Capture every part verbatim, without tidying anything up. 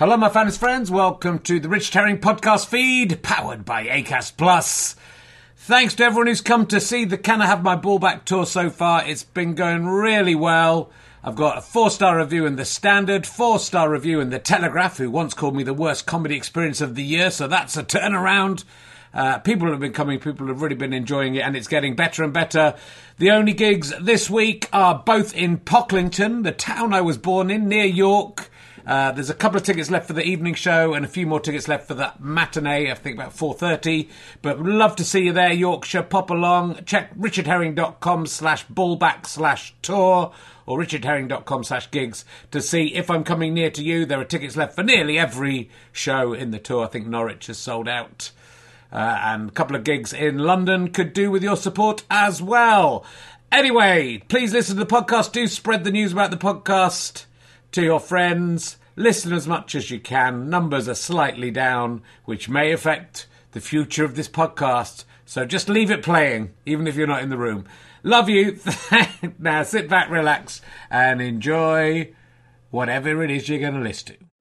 Hello, my fans friends. Welcome to the Richard Herring podcast feed, powered by Acast Plus. Thanks to everyone who's come to see the Can I Have My Ball Back tour so far. It's been going really well. I've got a four-star review in The Standard, four-star review in The Telegraph, who once called me the worst comedy experience of the year, so that's a turnaround. Uh, people have been coming, people have really been enjoying it, and it's getting better and better. The only gigs this week are both in Pocklington, the town I was born in, near York. Uh, there's a couple of tickets left for the evening show and a few more tickets left for the matinee, I think about four thirty. But would love to see you there, Yorkshire. Pop along. Check richardherring.com slash ballback slash tour or richardherring.com slash gigs to see if I'm coming near to you. There are tickets left for nearly every show in the tour. I think Norwich has sold out. Uh, and a couple of gigs in London could do with your support as well. Anyway, please listen to the podcast. Do spread the news about the podcast to your friends. Listen as much as you can. Numbers are slightly down, which may affect the future of this podcast. So just leave it playing, even if you're not in the room. Love you. Now sit back, relax, and enjoy whatever it is you're going to listen to.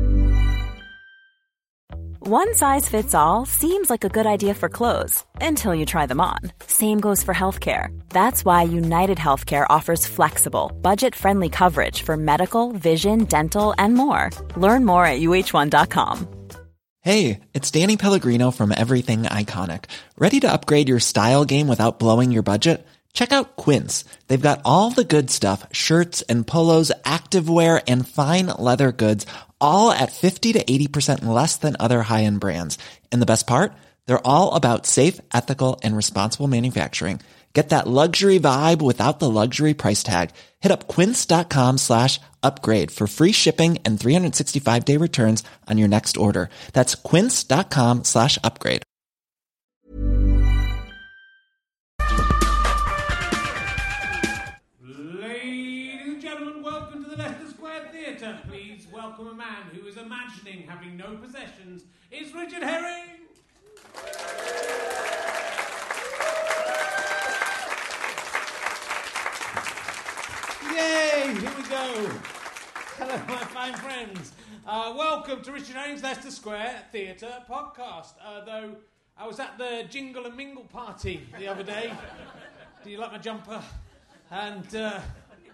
One size fits all seems like a good idea for clothes until you try them on. Same goes for healthcare. That's why United Healthcare offers flexible, budget-friendly coverage for medical, vision, dental, and more. Learn more at U H one dot com. Hey, it's Danny Pellegrino from Everything Iconic. Ready to upgrade your style game without blowing your budget? Check out Quince. They've got all the good stuff, shirts and polos, activewear, and fine leather goods, all at fifty to eighty percent less than other high-end brands. And the best part? They're all about safe, ethical, and responsible manufacturing. Get that luxury vibe without the luxury price tag. Hit up quince.com slash upgrade for free shipping and three sixty-five day returns on your next order. That's quince.com slash upgrade. Ladies and gentlemen, welcome to the Leicester Square Theatre. Please welcome a man who is imagining having no possessions. It's Richard Herring. Yay! Here we go. Hello, my fine friends. Uh, welcome to Richard Herring's Leicester Square Theatre podcast. Uh, though I was at the Jingle and Mingle party the other day. Do you like my jumper? And uh,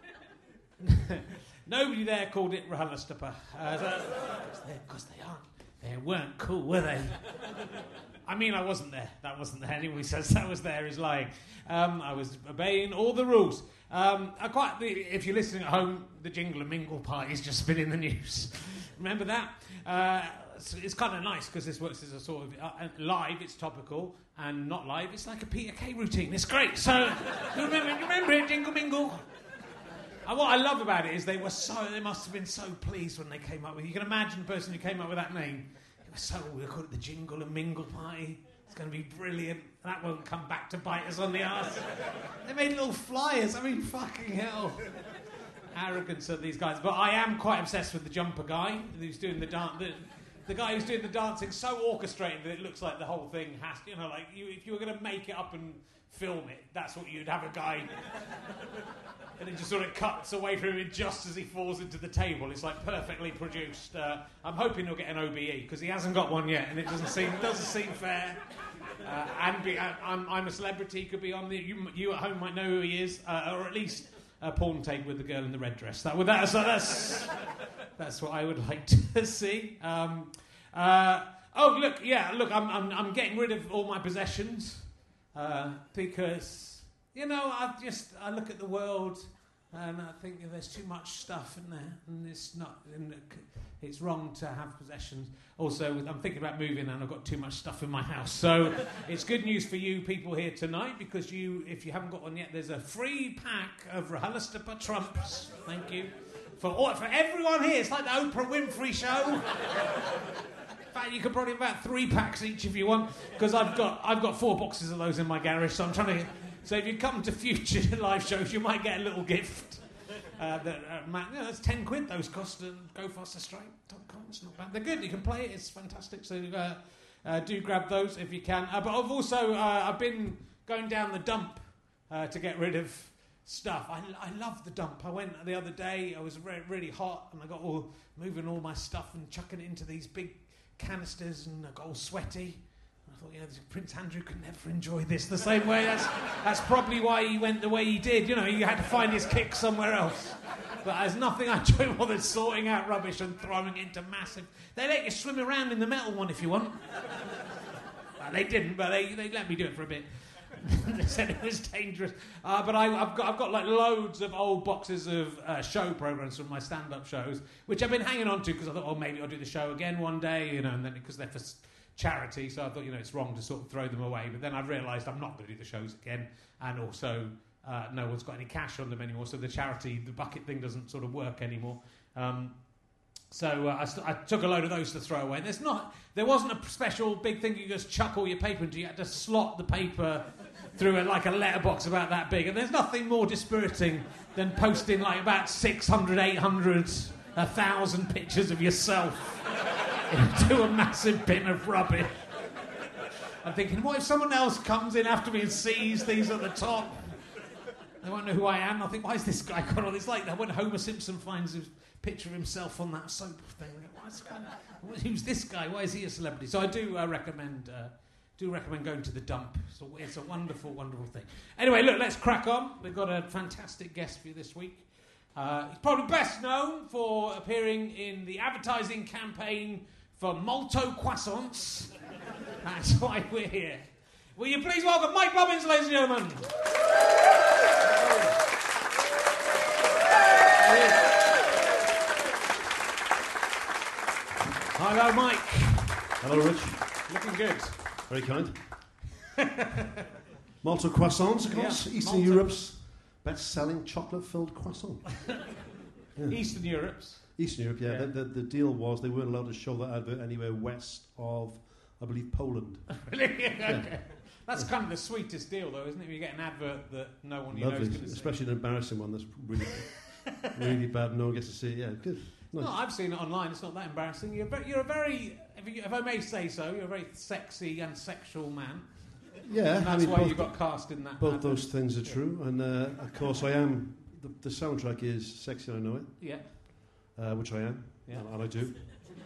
nobody there called it RHLSTP. Uh, because they aren't. They weren't cool, were they? I mean, I wasn't there. That wasn't there. Anyone who says that was there is lying. Um, I was obeying all the rules. Um, I quite. If you're listening at home, the Jingle and Mingle party's just been in the news. Remember that? Uh, it's, it's kind of nice because this works as a sort of uh, live. It's topical, and not live. It's like a Peter Kay routine. It's great. So you remember? You remember it? Jingle Mingle. And what I love about it is they were so. They must have been so pleased when they came up with it. You can imagine the person who came up with that name. It was so. We call it the Jingle and Mingle party. It's going to be brilliant. That won't come back to bite us on the arse. They made little flyers. I mean, fucking hell. Arrogance of these guys. But I am quite obsessed with the jumper guy who's doing the dance. The, the guy who's doing the dancing so orchestrated that it looks like the whole thing has to, you know, like you, if you were going to make it up and film it, that's what you'd have a guy. And it just sort of cuts away from him just as he falls into the table. It's like perfectly produced. Uh, I'm hoping he'll get an O B E because he hasn't got one yet, and it doesn't seem doesn't seem fair. Uh, and be, uh, I'm, I'm a celebrity. Could be on the. You, you at home might know who he is, uh, or at least a porn tape with the girl in the red dress. That would that. So that's that's what I would like to see. Um, uh, oh look, yeah, look. I'm I'm I'm getting rid of all my possessions uh, because. You know, I just I look at the world and I think there's too much stuff in there, and it's not. And it's wrong to have possessions. Also, I'm thinking about moving, and I've got too much stuff in my house. So it's good news for you people here tonight because you, if you haven't got one yet, there's a free pack of RHLSTP Trumps. Thank you for all, for everyone here. It's like the Oprah Winfrey show. In fact, you could probably have about three packs each if you want, because I've got I've got four boxes of those in my garage. So I'm trying to. So if you come to future live shows, you might get a little gift. Uh, that, uh, Matt, you know, that's ten quid those cost at go faster stripe dot com. It's not bad. They're good. You can play it. It's fantastic. So uh, uh, do grab those if you can. Uh, but I've also uh, I've been going down the dump uh, to get rid of stuff. I, I love the dump. I went the other day, I was re- really hot, and I got all moving all my stuff and chucking it into these big canisters, and I got all sweaty. I thought, yeah, Prince Andrew could never enjoy this the same way. That's, that's probably why he went the way he did. You know, he had to find his kick somewhere else. But there's nothing I enjoy more than sorting out rubbish and throwing it into massive... They let you swim around in the metal one if you want. Well, they didn't, but they, they let me do it for a bit. They said it was dangerous. Uh, but I, I've got I've got like loads of old boxes of uh, show programs from my stand-up shows, which I've been hanging on to because I thought, oh, maybe I'll do the show again one day, you know, and then because they're for charity, so I thought, you know, it's wrong to sort of throw them away. But then I realised I'm not going to do the shows again, and also uh, no one's got any cash on them anymore, so the charity, the bucket thing doesn't sort of work anymore. Um, so uh, I, st- I took a load of those to throw away. There's not, there wasn't a special big thing you just chuck all your paper into. You had to slot the paper through a, like a letterbox about that big. And there's nothing more dispiriting than posting like about six hundred, eight hundred, one thousand pictures of yourself into a massive bin of rubbish. I'm thinking, what if someone else comes in after me and sees these at the top? They won't know who I am. I think, why is this guy got all this? Like when Homer Simpson finds his picture of himself on that soap thing. What's kind of, who's this guy? Why is he a celebrity? So I do uh, recommend uh, do recommend going to the dump. So it's a wonderful, wonderful thing. Anyway, look, let's crack on. We've got a fantastic guest for you this week. Uh, he's probably best known for appearing in the advertising campaign for Malto Croissants. That's why we're here. Will you please welcome Mike Bobbins, ladies and gentlemen? Hello, Mike. Hello, Rich. Looking good. Very kind. Malto croissants, of course. Yeah, Eastern Malta. Europe's best-selling chocolate-filled croissant. Yeah. Eastern Europe's. Eastern Europe, yeah. Yeah. The, the, the deal was they weren't allowed to show that advert anywhere west of, I believe, Poland. Really? Okay. That's kind of the sweetest deal, though, isn't it? You get an advert that no one you know is Lovely, going to see. especially an embarrassing one that's really, really bad. No one gets to see it. Yeah, good. Nice. No, I've seen it online. It's not that embarrassing. You're, ve- you're a very, if, you, if I may say so, you're a very sexy and sexual man. Yeah, And that's I mean, why both, you got cast in that. both advert. those things are true. And uh, of course, I am. The, the soundtrack is Sexy I Know It, Yeah. uh, which I am, Yeah. and, and I do.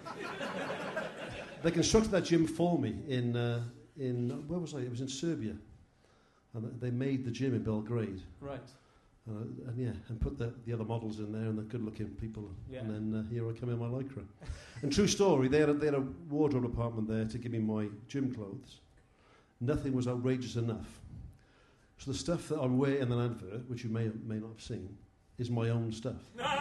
They constructed that gym for me in uh, in where was I? It was in Serbia, and they made the gym in Belgrade. Right. Uh, and yeah, and put the, the other models in there and the good-looking people, Yeah. and then uh, here I come in my lycra. And true story, they had, a, they had a wardrobe department there to give me my gym clothes. Nothing was outrageous enough. So the stuff that I wear in an advert, which you may or may not have seen, is my own stuff.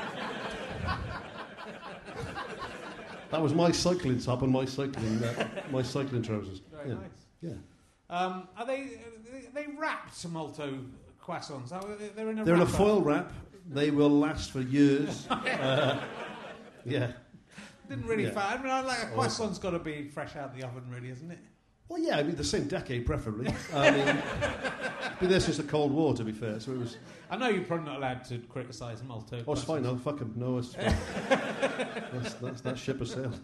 That was my cycling top and my cycling uh, my cycling trousers. Very yeah. nice. Yeah. Um, are they, are they wrapped Malto croissants? Are they, they're in a They're in a wrapper? foil wrap. They will last for years. uh, yeah. Didn't really Yeah. fa- I mean, I like a Awesome. croissant's got to be fresh out of the oven, really, isn't it? Well, yeah, I mean, the same decade, preferably. I mean, been there since the Cold War, to be fair. So it was. I know you're probably not allowed to criticise Malto. Oh, it's fine. croissants. No, fuck him. No, it's fine. that's, that's that ship has sailed.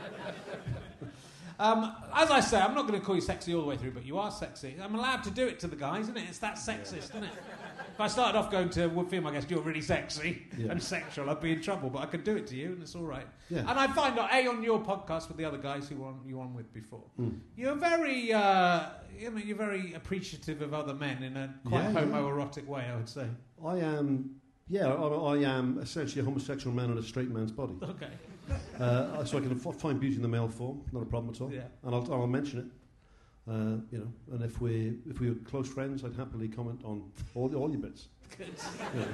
Um, as I say, I'm not going to call you sexy all the way through, but you are sexy. I'm allowed to do it to the guys, isn't it? It's that sexist, isn't it? If I started off going to a film, I guess you're really sexy Yeah. and sexual, I'd be in trouble, but I could do it to you, and it's all right. Yeah. And I find out, A, on your podcast with the other guys who were on, you were on with before, Mm. you're very, uh, you know, you're very appreciative of other men in a quite Yeah, yeah. homoerotic way, I would say. I am. Yeah, I, I am essentially a homosexual man in a straight man's body. Okay. Uh, so I can f- find beauty in the male form, not a problem at all. Yeah. And I'll, I'll mention it. Uh, you know, and if we if we were close friends, I'd happily comment on all the, all your bits. Good. Yeah.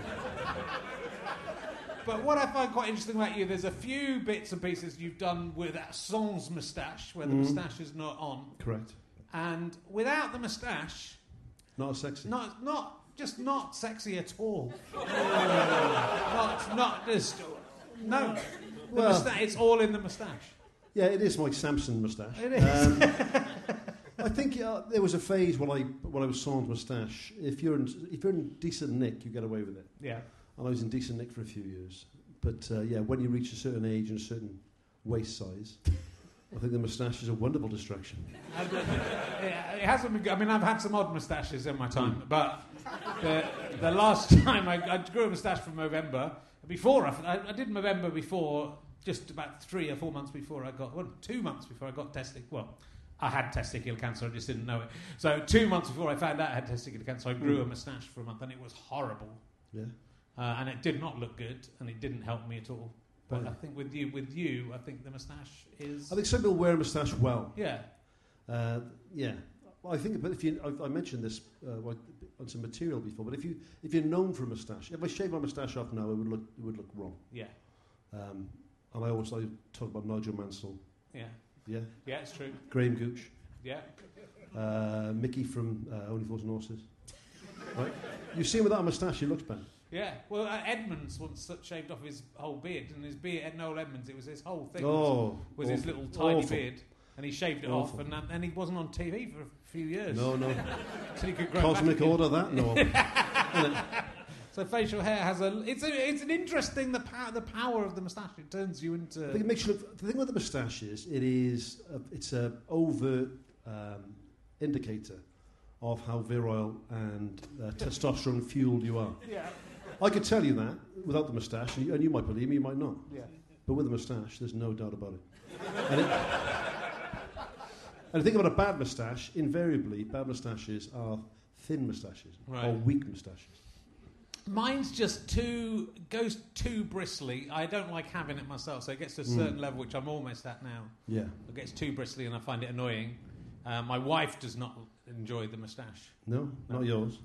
But what I find quite interesting about you, there's a few bits and pieces you've done with that sans moustache, where the Mhm. moustache is not on, Correct. and without the moustache, Not as sexy. not not just not sexy at all. not not just no. The Well- moustache, it's all in the moustache. Yeah, it is my Samson moustache. It is. Um, I think uh, there was a phase when I when I was sans moustache. If you're in, if you're in decent nick, you get away with it. Yeah. And I was in decent nick for a few years. But uh, yeah, when you reach a certain age and a certain waist size, I think the moustache is a wonderful distraction. And, uh, it, it hasn't been good. I mean, I've had some odd moustaches in my time, but the, the last time I, I grew a moustache from Movember, before I, I, I did Movember before, just about three or four months before I got, well, two months before I got testicular, well, I had testicular cancer, I just didn't know it. So two months before I found out I had testicular cancer, I grew a moustache for a month, and it was horrible. Yeah. Uh, and it did not look good, and it didn't help me at all. But Right. I think with you, with you, I think the moustache is... I think some people wear a moustache well. Yeah. Uh, yeah. Well, I think, but if you, I, I mentioned this uh, like, on some material before, but if you if you're known for a moustache, if I shave my moustache off now, it would look it would look wrong. Yeah. Um, and I always I talk about Nigel Mansell. Yeah. Yeah. Yeah, it's true. Graham Gooch. Yeah. Uh, Mickey from uh, Only Fools and Horses. Right. You see him without a moustache, he looks bad. Yeah. Well, uh, Edmonds once shaved off his whole beard, and his beard, Ed Noel Edmonds, it was his whole thing. Oh, was awful, his little tiny awful. beard, and he shaved it Awful. off, and, uh, and he wasn't on T V for a few years. No, no. So he could grow Cosmic back again. order, that? No. So facial hair has a. It's a, it's an interesting the power the power of the moustache. It turns you into. I think it makes you look. The thing with the moustache is, it is a, it's a overt um, indicator of how virile and uh, testosterone fueled you are. Yeah. I could tell you that without the moustache, and you, and you might believe me, you might not. Yeah. But with the moustache, there's no doubt about it. And, it, and the thing about a bad moustache, invariably, bad moustaches are thin moustaches Right. or weak moustaches. Mine's just too goes too bristly. I don't like having it myself, so it gets to a certain mm. level, which I'm almost at now. Yeah. It gets too bristly, and I find it annoying. Uh, my wife does not enjoy the moustache. No, no. Not yours.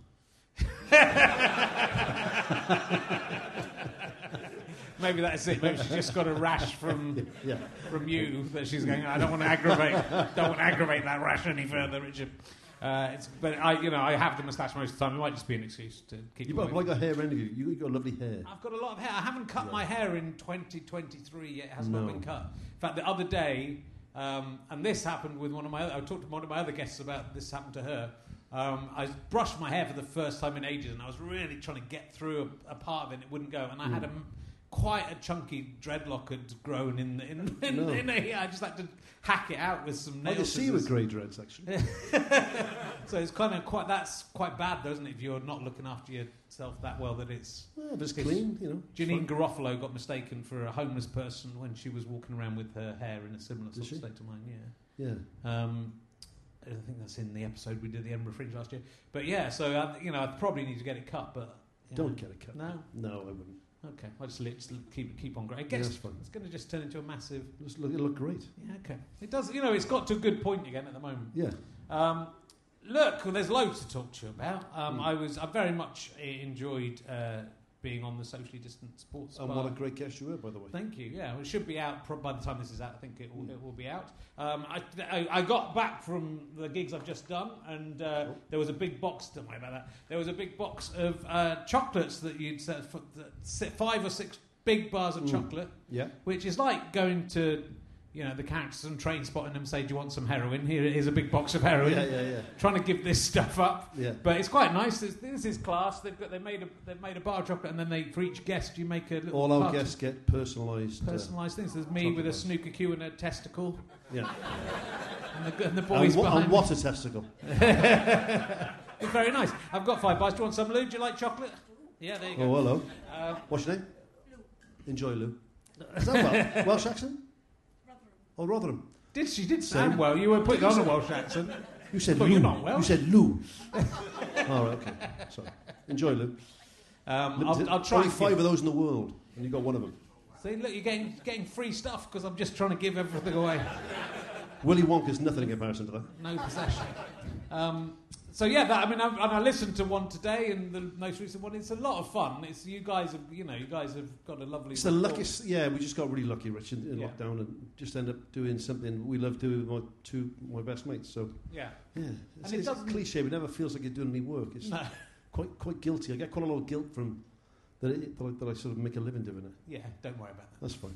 Maybe that's it. Maybe she's just got a rash from yeah. from you that she's going. I don't want to aggravate. Don't want to aggravate that rash any further, Richard. Uh, it's, but I, you know, I have the moustache most of the time. It might just be an excuse to keep. You've got like a hair interview. You've got lovely hair. I've got a lot of hair. I haven't cut yeah. my hair in twenty twenty-three yet. It has no. not been cut. In fact, the other day, um, and this happened with one of my. I talked to one of my other guests about this. Happened to her. Um, I brushed my hair for the first time in ages, and I was really trying to get through a, a part of it, and it wouldn't go. And I mm. had a quite a chunky dreadlock had grown in the, in, in, no. in a, I just had to hack it out with some nail I can see you with grey dreads, actually. So it's kind of quite, that's quite bad, though, isn't it, if you're not looking after yourself that well, that it's... Well, if it's clean, you know. Janine Garofalo got mistaken for a homeless person when she was walking around with her hair in a similar sort of state to mine, yeah. Yeah. Um, I think that's in the episode we did the Edinburgh Fringe last year. But yeah, so, I, you know, I probably need to get it cut, but... Don't know. get it cut. No? No, I wouldn't. Okay, I'll just, let, just keep keep on growing. It gets, yeah, it's going to just turn into a massive... Just look, it'll look great. Yeah, okay. It does, you know, it's got to a good point again at the moment. Yeah. Um, look, well, there's loads to talk to you about. Um, mm. I was, I very much enjoyed uh, being on the Socially Distant Sports And Bar. what a great guest you were, by the way. Thank you, yeah. Well, it should be out, pro- by the time this is out, I think it will, mm. it will be out. Um, I, I, I got back from the gigs I've just done, and uh, oh. there was a big box, don't worry about that, there was a big box of uh, chocolates that you'd set, for, that, five or six big bars of mm. chocolate, yeah. which is like going to... You know, the characters and train spotting them say, do you want some heroin? Here it is, a big box of heroin. Yeah, yeah, yeah. Trying to give this stuff up. Yeah. But it's quite nice. This, this is class. They've got, they made a they've made a bar of chocolate, and then they for each guest you make a little. All our guests get personalised. Personalised uh, things. There's me with a snooker cue and a testicle. Yeah. and, the, and the boys and, wh- behind. And what a testicle. It's very nice. I've got five bars. Do you want some, Lou? Do you like chocolate? Yeah, there you go. Oh, hello. Um, What's your name? Lou. Enjoy, Lou. Is that well? Welsh accent? Oh, Rotherham. Did she did sound well? You were putting on a Welsh accent. You said but Lou. You're not Welsh. You said Lou. Oh, right, okay. Sorry. Enjoy, Lou. Um, I'll, I'll try. Only five give... of those in the world, and you got one of them. See, look, you're getting getting free stuff because I'm just trying to give everything away. Willy Wonka's nothing in comparison to that. No possession. Um, so yeah, that, I mean, I, and I listened to one today, and the most recent one. It's a lot of fun. It's you guys have, you know, you guys have got a lovely. It's the luckiest. Yeah, we just got really lucky, Rich, in, in yeah. lockdown, and just end up doing something we love doing with my two my best mates. So yeah, yeah, it's, and it it's a cliche. It never feels like you're doing any work. It's no. quite quite guilty. I get quite a lot of guilt from that, it, that, I, that I sort of make a living doing it. Yeah, don't worry about that. That's fine.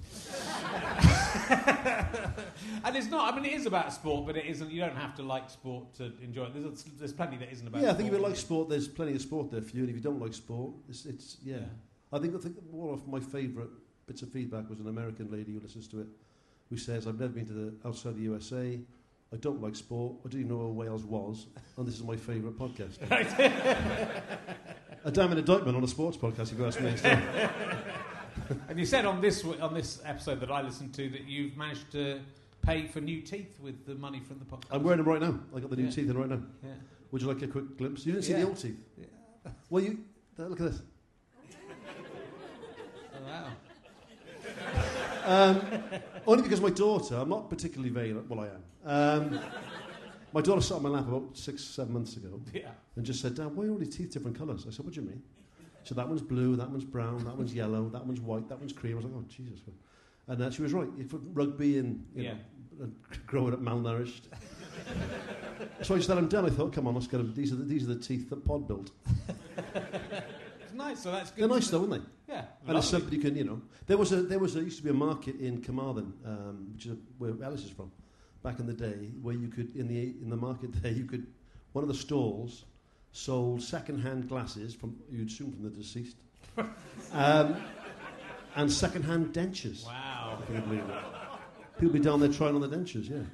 And it's not. I mean, it is about sport, but it isn't. You don't have to like sport to enjoy it. There's, there's plenty that isn't about. Yeah, I sport, think if you like sport, there's plenty of sport there for you. And if you don't like sport, it's, it's yeah. yeah. I think I think one of my favourite bits of feedback was an American lady who listens to it, who says, "I've never been to the outside the U S A. I don't like sport. I didn't even know where Wales was. And this is my favourite podcast. A damn indictment on a sports podcast, if you ask me. So. And you said on this on this episode that I listened to that you've managed to pay for new teeth with the money from the podcast. I'm wearing them right now. I got the new yeah. teeth in right now. Yeah. Would you like a quick glimpse? You didn't see yeah. the old teeth? Yeah. Well, you... Look at this. Oh, wow. Um, only because my daughter... I'm not particularly vain. Well, I am. Um, my daughter sat on my lap about six, seven months ago yeah. and just said, Dad, why are all these teeth different colours? I said, what do you mean? So that one's blue, that one's brown, that one's yellow, that one's white, that one's cream. I was like, oh, Jesus. And uh, she was right. For rugby and, you yeah. know, and growing up malnourished. So I just said, I'm done. I thought, come on, let's get them. These are the, these are the teeth that Pod built. It's nice, so that's good. They're nice though, aren't they? Yeah. And lovely. it's something you can, you know. There was a, there was a, used to be a market in Carmarthen, um, which is a, where Alice is from, back in the day, where you could, in the in the market there, you could, one of the stalls sold second-hand glasses, from you'd assume from the deceased, um, and second-hand dentures. Wow. Can you believe it? People be down there trying on the dentures, yeah.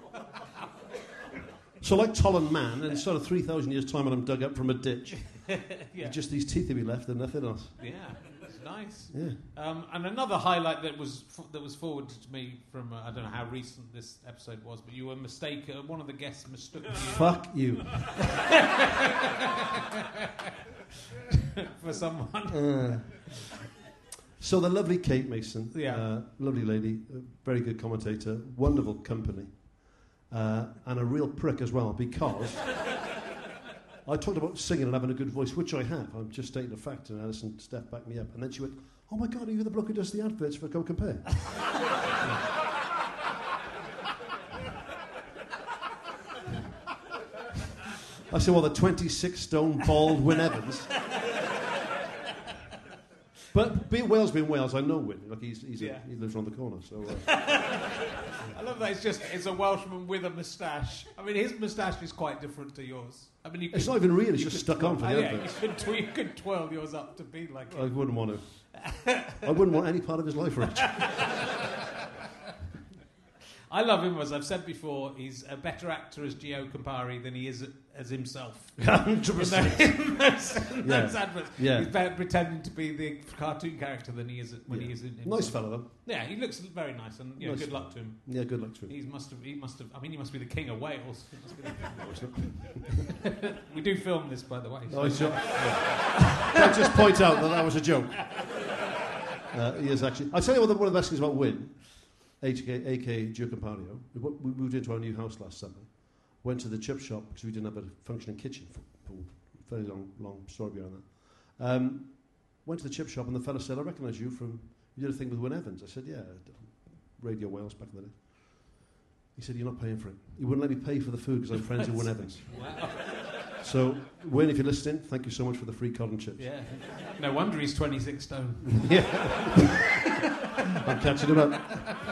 So like Tolland Man, in sort of three thousand years' time when I'm dug up from a ditch, yeah. just these teeth will be left and nothing else. Yeah, it's nice. Yeah. Um, and another highlight that was f- that was forwarded to me from, uh, I don't know how recent this episode was, but you were mistaken, uh, one of the guests mistook you Fuck you. for someone. Uh, so the lovely Kate Mason, Yeah. uh, lovely lady, uh, very good commentator, wonderful company, uh, and a real prick as well, because I talked about singing and having a good voice, which I have. I'm just stating a fact, and Alison Steph backed me up. And then she went, oh my God, are you the bloke who does the adverts for Go Compare? I said, well, the twenty-six stone bald Wyn Evans. But be Wales being Wales, I know Wyn. Like he's, he's Yeah. a, he lives around the corner. So uh. I love that it's just it's a Welshman with a moustache. I mean, his moustache is quite different to yours. I mean, you could, It's not even real, it's you just could stuck on for twirl- the oh, yeah, advert. you could, tw- you could twirl yours up to be like I it. wouldn't want to. I wouldn't want any part of his life, Rich. I love him, as I've said before. He's a better actor as Gio Campari than he is as himself. one hundred percent. In those, in Yeah. those adverts. Yeah. He's better pretending to be the cartoon character than he is when Yeah. he is in himself. Nice fella, though. Yeah, he looks very nice, and you know, Nice good fella. luck to him. Yeah, good luck to him. He must have. He must have. I mean, he must be the king of Wales. He must be the- we do film this, by the way. So. Oh, sure. Yeah. Can I just point out that that was a joke? Uh, he is actually. I'll tell you what the, one of the best things about Wyn, A K A Gio Campario. We, we moved into our new house last summer. Went to the chip shop because we didn't have a functioning kitchen. For, for a very long, long story behind that. Um, went to the chip shop and the fella said, "I recognise you from. You did a thing with Wyn Evans." I said, "Yeah, Radio Wales back in the day." He said, "You're not paying for it." He wouldn't let me pay for the food because I'm friends with Wyn Evans. Wow. So, Wyn, if you're listening, thank you so much for the free cod and chips. Yeah. No wonder he's twenty-six stone. Yeah. I'm catching him up.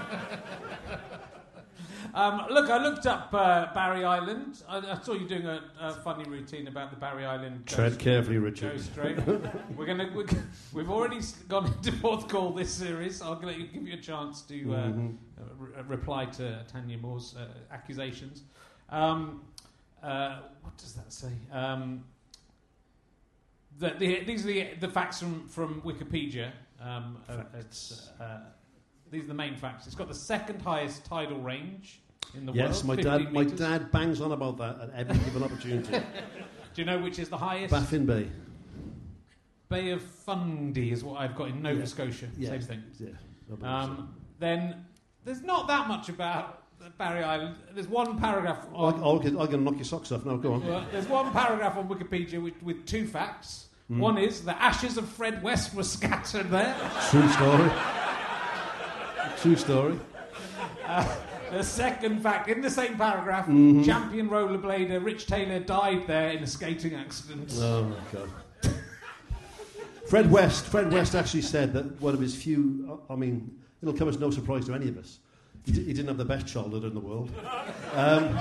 Um, look, I looked up uh, Barry Island. I, I saw you doing a, a funny routine about the Barry Island. Tread ghost- carefully, Richard. Ghost train. We're gonna. We're, g- we've already s- gone into fourth call this series. I'll gonna give you a chance to uh, Mhm. uh, re- reply to Tanya Moore's uh, accusations. Um, uh, what does that say? Um, the, the, these are the, the facts from, from Wikipedia. Um, uh, it's, uh, these are the main facts. It's got the second highest tidal range in the Yes, world. my dad, fifteen my metres. dad bangs on about that at every given opportunity. Do you know which is the highest? Baffin Bay. Bay of Fundy is what I've got in Nova Yeah. Scotia. Yeah. Same thing. Yeah. I believe Um, then there's not that much about Barry Island. There's one paragraph so. on. I'll, I'll, get, I'll get knock your socks off now. Go on. Well, there's one paragraph on Wikipedia with, with two facts. Mm. One is the ashes of Fred West were scattered there. True story. True story. Uh, the second fact, in the same paragraph, Mhm. champion rollerblader Rich Taylor died there in a skating accident. Oh my God. Fred West. Fred West actually said that one of his few. I mean, it'll come as no surprise to any of us. He, d- he didn't have the best childhood in the world. Um,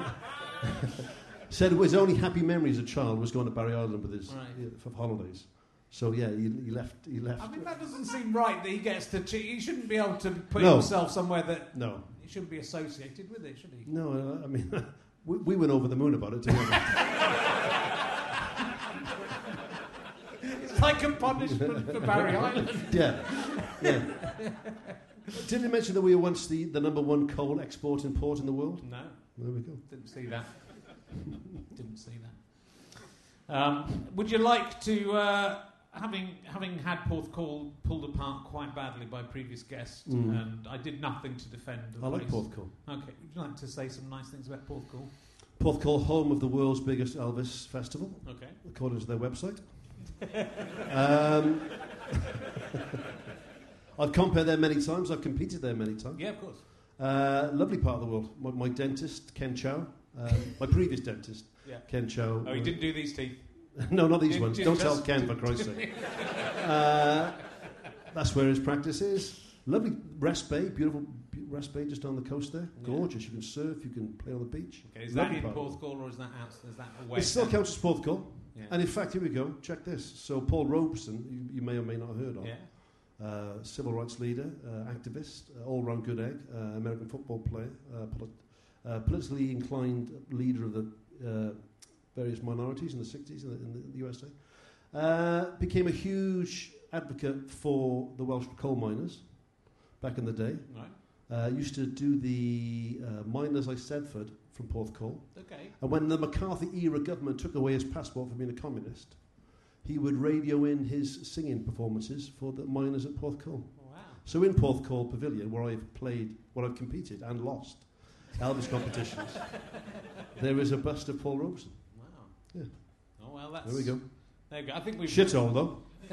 said his only happy memory as a child was going to Barry Island with his Right. yeah, for holidays. So yeah, he, he left. He left. I mean, that doesn't seem right that he gets to cheat. He shouldn't be able to put No. himself somewhere that no, he he shouldn't be associated with it, should he? No, uh, I mean, we, we went over the moon about it together. It's like a punishment for Barry Island. Yeah, yeah. Didn't you mention that we were once the, the number one coal exporting port in the world? No. There we go. Didn't see that. Didn't see that. Um, would you like to, uh, having having had Porthcawl pulled apart quite badly by previous guests, Mm. and I did nothing to defend the I like place. Porthcawl. Okay, would you like to say some nice things about Porthcawl? Porthcawl, home of the world's biggest Elvis festival, Okay. according to their website. um, I've compared there many times. I've competed there many times. Yeah, of course. Uh, lovely part of the world. My, my dentist, Ken Chow, um, my previous dentist, Yeah. Ken Chow. Oh, he didn't do these teeth. No, not these Did- ones. did Don't just- tell Ken, for Christ's sake. Uh, that's where his practice is. Lovely rest bay, beautiful be- rest bay just on the coast there. Yeah. Gorgeous. You can surf, you can play on the beach. Okay, is Lovely that in part of the Porthcawl or is that out? Is that world. away? It still counts as Porthcawl. Yeah. And in fact, here we go. Check this. So Paul Robeson, you, you may or may not have heard of, yeah. uh, civil rights leader, uh, activist, uh, all-round good egg, uh, American football player, uh, polit- uh, politically inclined leader of the uh, various minorities in the sixties in the, in the, in the U S A. Uh, became a huge advocate for the Welsh coal miners back in the day. Right. Uh, used to do the uh, Miners I Eisteddfod from Porthcawl. Okay. And when the McCarthy-era government took away his passport for being a communist, he would radio in his singing performances for the miners at Porthcawl. Wow. So in Porthcawl Pavilion, where I've played, where I've competed and lost Elvis competitions, there is a bust of Paul Robeson. Wow. Yeah. Oh well, that's There we go. There we go. I think we've Shithole, though.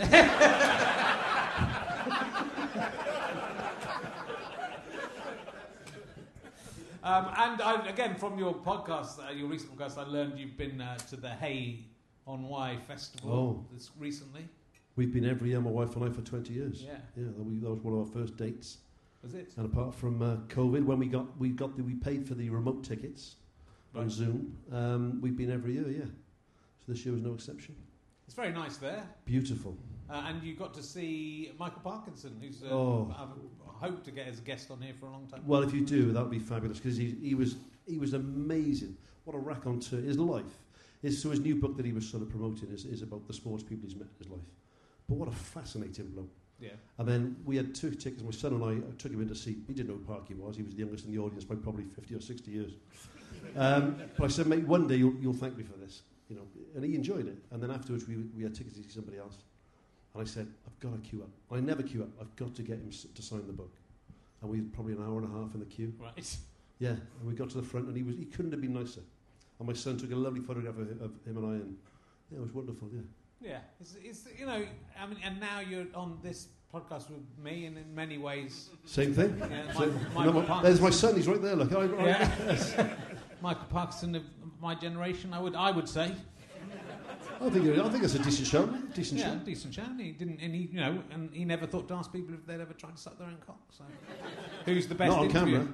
Um, and I, again, from your podcast, uh, your recent podcast, I learned you've been uh, to the Hay on Wye festival Oh. this recently. We've been every year, my wife and I, for twenty years. Yeah. Yeah, that, we, that was one of our first dates. Was it? And apart from uh, COVID, when we got we got the, we paid for the remote tickets on Right. Zoom, um, we've been every year, yeah. So this year was no exception. It's very nice there. Beautiful. Uh, and you got to see Michael Parkinson, who's uh, Oh. I've hoped to get as a guest on here for a long time. Well, if you do, that would be fabulous because he, he was he was amazing. What a raconteur! His life, his, so his new book that he was sort of promoting is, is about the sports people he's met in his life. But what a fascinating bloke! Yeah. And then we had two tickets. My son and I, I took him in to see. He didn't know who Parky was. He was the youngest in the audience by probably fifty or sixty years. Um, but I said, mate, one day you'll, you'll thank me for this, you know. And he enjoyed it. And then afterwards, we we had tickets to see somebody else. And I said, I've got to queue up. I never queue up. I've got to get him s- to sign the book. And we had probably an hour and a half in the queue. Right. Yeah. And we got to the front, and he was he couldn't have been nicer. And my son took a lovely photograph of, of him and I, and yeah, it was wonderful. Yeah. Yeah. It's, it's you know, I mean, and now you're on this podcast with me, and in many ways, Same thing. yeah, So- Michael, no, Michael my- Parkinson. there's my son. He's right there. Look. I, I, Yeah. Michael Parkinson of my generation, I would, I would say. I think it- I think it's a decent show. Decent Yeah, show. decent show. And he didn't, and he, you know, and he never thought to ask people if they'd ever tried to suck their own cock. So, who's the best Not on interviewer?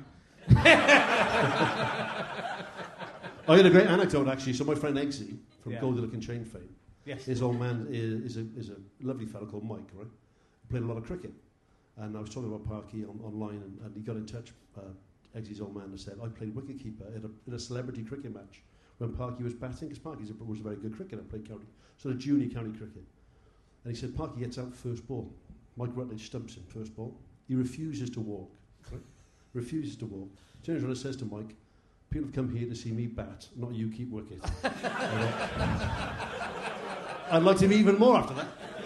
camera. I had a great anecdote actually. So my friend Eggsy from Yeah. Goldie Looking Chain fame, Yes. his old man is, is a is a lovely fellow called Mike, right? Played a lot of cricket, and I was talking about Parky on, online, and, and he got in touch. Uh, Eggsy's old man and said, I played wicketkeeper in a, in a celebrity cricket match when Parky was batting, because Parky was a very good cricketer, played county, sort of junior county cricket. And he said, Parky gets out first ball. Mike Rutledge stumps him first ball. He refuses to walk. Right? Refuses to walk. Turns around and says to Mike, people have come here to see me bat, not you keep wicket. I liked him even more after that.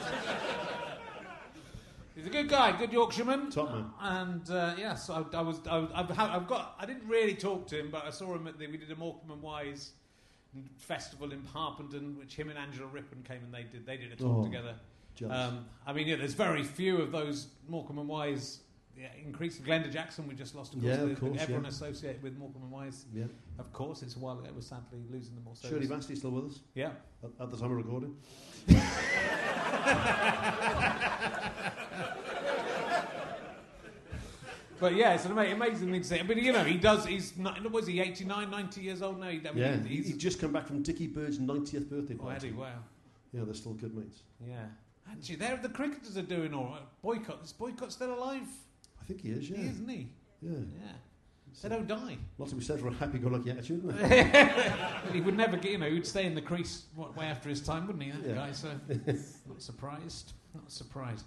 He's a good guy, good Yorkshireman. Top man. And uh, yes, I, I was. I, I've, ha- I've got. I didn't really talk to him, but I saw him at the. We did a Morecambe and Wise festival in Harpenden, which him and Angela Rippon came and they did. They did a talk Oh, together. Jealous. Um, I mean, yeah, there's very few of those Morecambe and Wise. Yeah, increasing. Glenda Jackson, we just lost. Of course, Yeah, of the- course, everyone yeah. associated with Morecambe and Wise. Yeah. Of course, it's a while ago. We're sadly losing them all. So Shirley it's- Vastey's still with us Yeah. at, at the time of recording. But yeah, it's an ama- amazing thing to see. But you know, he does. He's not, what was he eighty-nine, ninety years old now? He, I mean, Yeah, he- he's, he's, just come back from Dickie Bird's ninetieth birthday oh, party. Eddie, wow. Yeah, they're still good mates. Yeah. Actually, there the cricketers are doing all right. Boycott. Is Boycott still alive? I think he is, yeah. He is, isn't he? Yeah. Yeah. They don't die. Lots to be said for a happy-go-lucky attitude, isn't it? He would never get, you know, he'd stay in the crease way after his time, wouldn't he, that Yeah. guy? So, not surprised. Not surprised.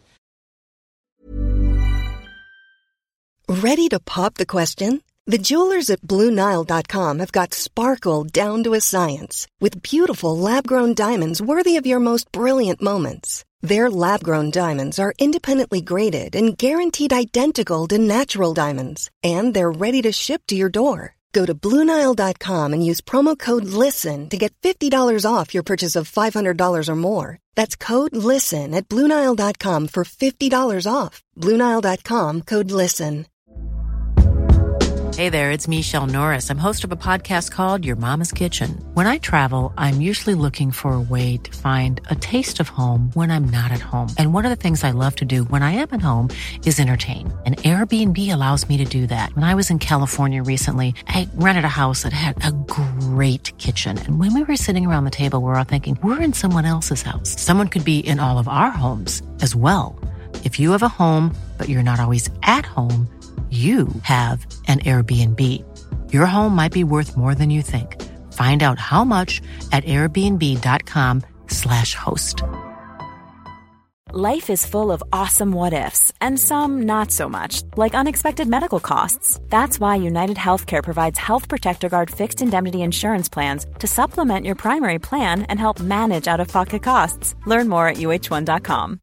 Ready to pop the question? The jewelers at Blue Nile dot com have got sparkle down to a science with beautiful lab-grown diamonds worthy of your most brilliant moments. Their lab-grown diamonds are independently graded and guaranteed identical to natural diamonds, and they're ready to ship to your door. Go to Blue Nile dot com and use promo code LISTEN to get fifty dollars off your purchase of five hundred dollars or more. That's code LISTEN at Blue Nile dot com for fifty dollars off. Blue Nile dot com, code LISTEN. Hey there, it's Michelle Norris. I'm host of a podcast called Your Mama's Kitchen. When I travel, I'm usually looking for a way to find a taste of home when I'm not at home. And one of the things I love to do when I am at home is entertain. And Airbnb allows me to do that. When I was in California recently, I rented a house that had a great kitchen. And when we were sitting around the table, we were all thinking, we're in someone else's house. Someone could be in all of our homes as well. If you have a home, but you're not always at home, you have an Airbnb. Your home might be worth more than you think. Find out how much at airbnb.com slash host. Life is full of awesome what-ifs, and some not so much, like unexpected medical costs. That's why United Healthcare provides Health Protector Guard fixed indemnity insurance plans to supplement your primary plan and help manage out-of-pocket costs. Learn more at U H one dot com.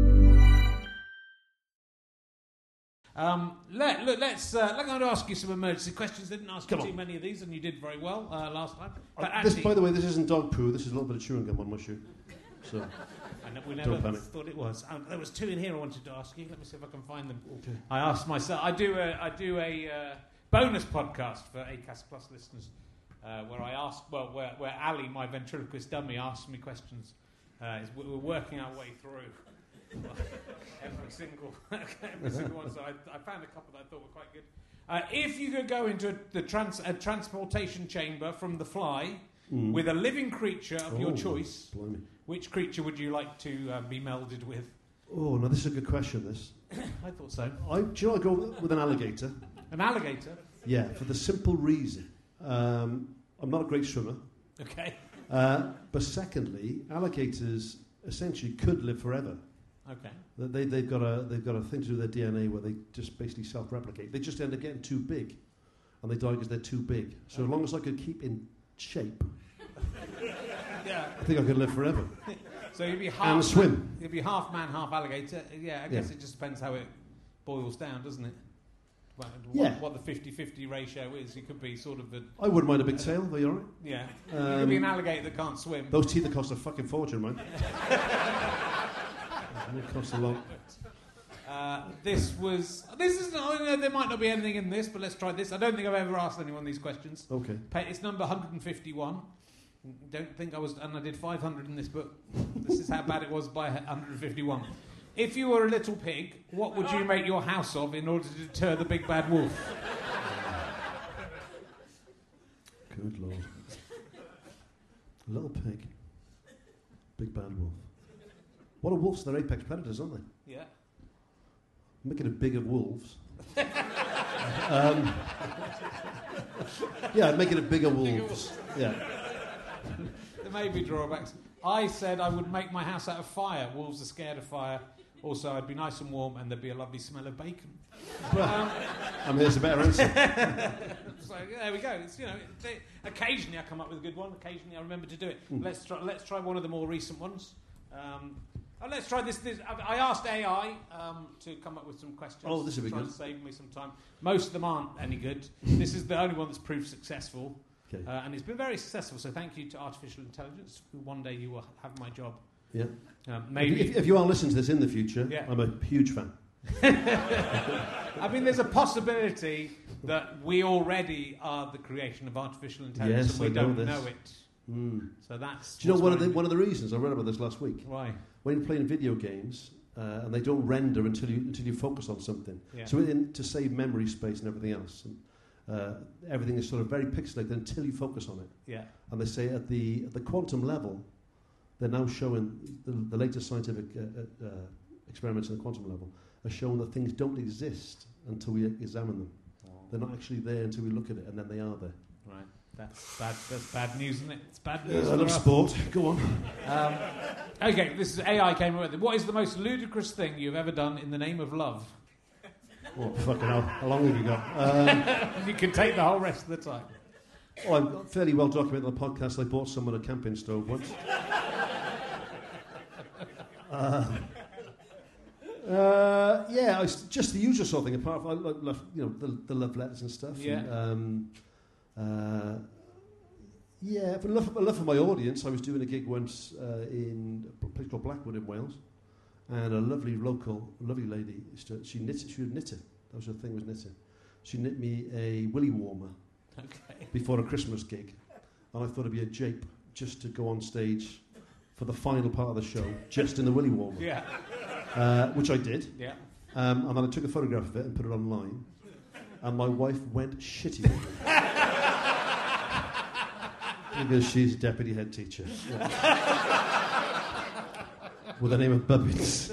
Um, let, look, let's. Uh, I'm going to ask you some emergency questions. I didn't ask you Come too on. many of these, and you did very well uh, last time. But Uh, this, actually, by the way, this isn't dog poo. This is a little bit of chewing gum on my shoe. So, I ne- we never Don't panic. thought it was. Um, there was two in here I wanted to ask you. Let me see if I can find them. Okay. I asked myself. I do a. I do a uh, bonus podcast for Acast Plus listeners, uh, where I ask. Well, where where Ali, my ventriloquist dummy, asks me questions. Uh, is we're working our way through. every single every single one. So I, I found a couple that I thought were quite good. Uh, if you could go into a, the trans, a transportation chamber from The Fly Mm. with a living creature of your Oh, choice, blimey. which creature would you like to uh, be melded with? Oh, now this is a good question, this. I thought so. I, do you know I go with an alligator? An alligator? Yeah, for the simple reason. Um, I'm not a great swimmer. Okay. Uh, but secondly, alligators essentially could live forever. Okay. They, they've, got a, they've got a thing to do with their D N A where they just basically self-replicate. They just end up getting too big. And they die because they're too big. So as long as I could keep in shape, Yeah. I think I could live forever. So you'd be half And swim. You'd be half man, half alligator. Yeah, I guess Yeah. it just depends how it boils down, doesn't it? What, Yeah. what the fifty-fifty ratio is. You could be sort of the I wouldn't mind a big tail. Are you all right? yeah. you Um, could be an alligator that can't swim. Those teeth that cost a fucking fortune, man. They cost a lot. Uh, this was. This is. I know there might not be anything in this, but let's try this. I don't think I've ever asked anyone these questions. Okay. Pa- It's number one hundred fifty-one. Don't think I was, and I did five hundred in this book. This is how bad it was by one hundred fifty-one. If you were a little pig, what would you make your house of in order to deter the big bad wolf? Good lord. A little pig. Big bad wolf. What are wolves? They're apex predators, aren't they? Yeah. Making a big of wolves. um, yeah, making it bigger wolves. Yeah. There may be drawbacks. I said I would make my house out of fire. Wolves are scared of fire. Also, I'd be nice and warm, and there'd be a lovely smell of bacon. Um, I mean, there's a better answer. so there we go. It's, you know, they, occasionally I come up with a good one. Occasionally I remember to do it. Mm. Let's try. Let's try one of the more recent ones. Um, oh, let's try this. this I I asked A I um, to come up with some questions. Oh, this will be Try good. to save me some time. Most of them aren't any good. This is the only one that's proved successful. Okay. Uh, and it's been very successful, so thank you to artificial intelligence, who one day you will have my job. Yeah. Um, maybe. If, if you are listening to this in the future, Yeah. I'm a huge fan. I mean, there's a possibility that we already are the creation of artificial intelligence Yes, and we I know don't this. know it. Mm. So that's. Do you know what's one of the worrying one of the reasons I read about this last week? me. Why? When you're playing video games uh, and they don't render until you until you focus on something, Yeah. so in, to save memory space and everything else, and, uh, everything is sort of very pixelated until you focus on it. Yeah. And they say at the at the quantum level, they're now showing the, the latest scientific uh, uh, uh, experiments at the quantum level are showing that things don't exist until we examine them. They're not actually there until we look at it, and then they are there. Right. That's bad. That's bad news, isn't it? It's bad news. Yeah, I love sport. Go on. Um, okay, this is A I came up with it. What is the most ludicrous thing you've ever done in the name of love? Oh, fucking hell. How long have you got? Um, You can take the whole rest of the time. oh, I'm fairly well documented on the podcast. I bought someone a camping stove once. uh, uh, yeah, I s just the usual sort of thing. Apart from, I love, love, you know, the, the love letters and stuff. Yeah. And, um, uh, yeah, but love, love for my audience. I was doing a gig once uh, in a place called Blackwood in Wales, and a lovely local, lovely lady. She knit. She would knit it. That was her thing. Was knitting. She knit me a willy warmer Okay. before a Christmas gig, and I thought it'd be a jape just to go on stage for the final part of the show, just in the willy warmer. Yeah. Uh, which I did. Yeah. Um, and then I took a photograph of it and put it online, and my wife went shitty on me. Because she's deputy head teacher. Yeah. With the name of Bubbins.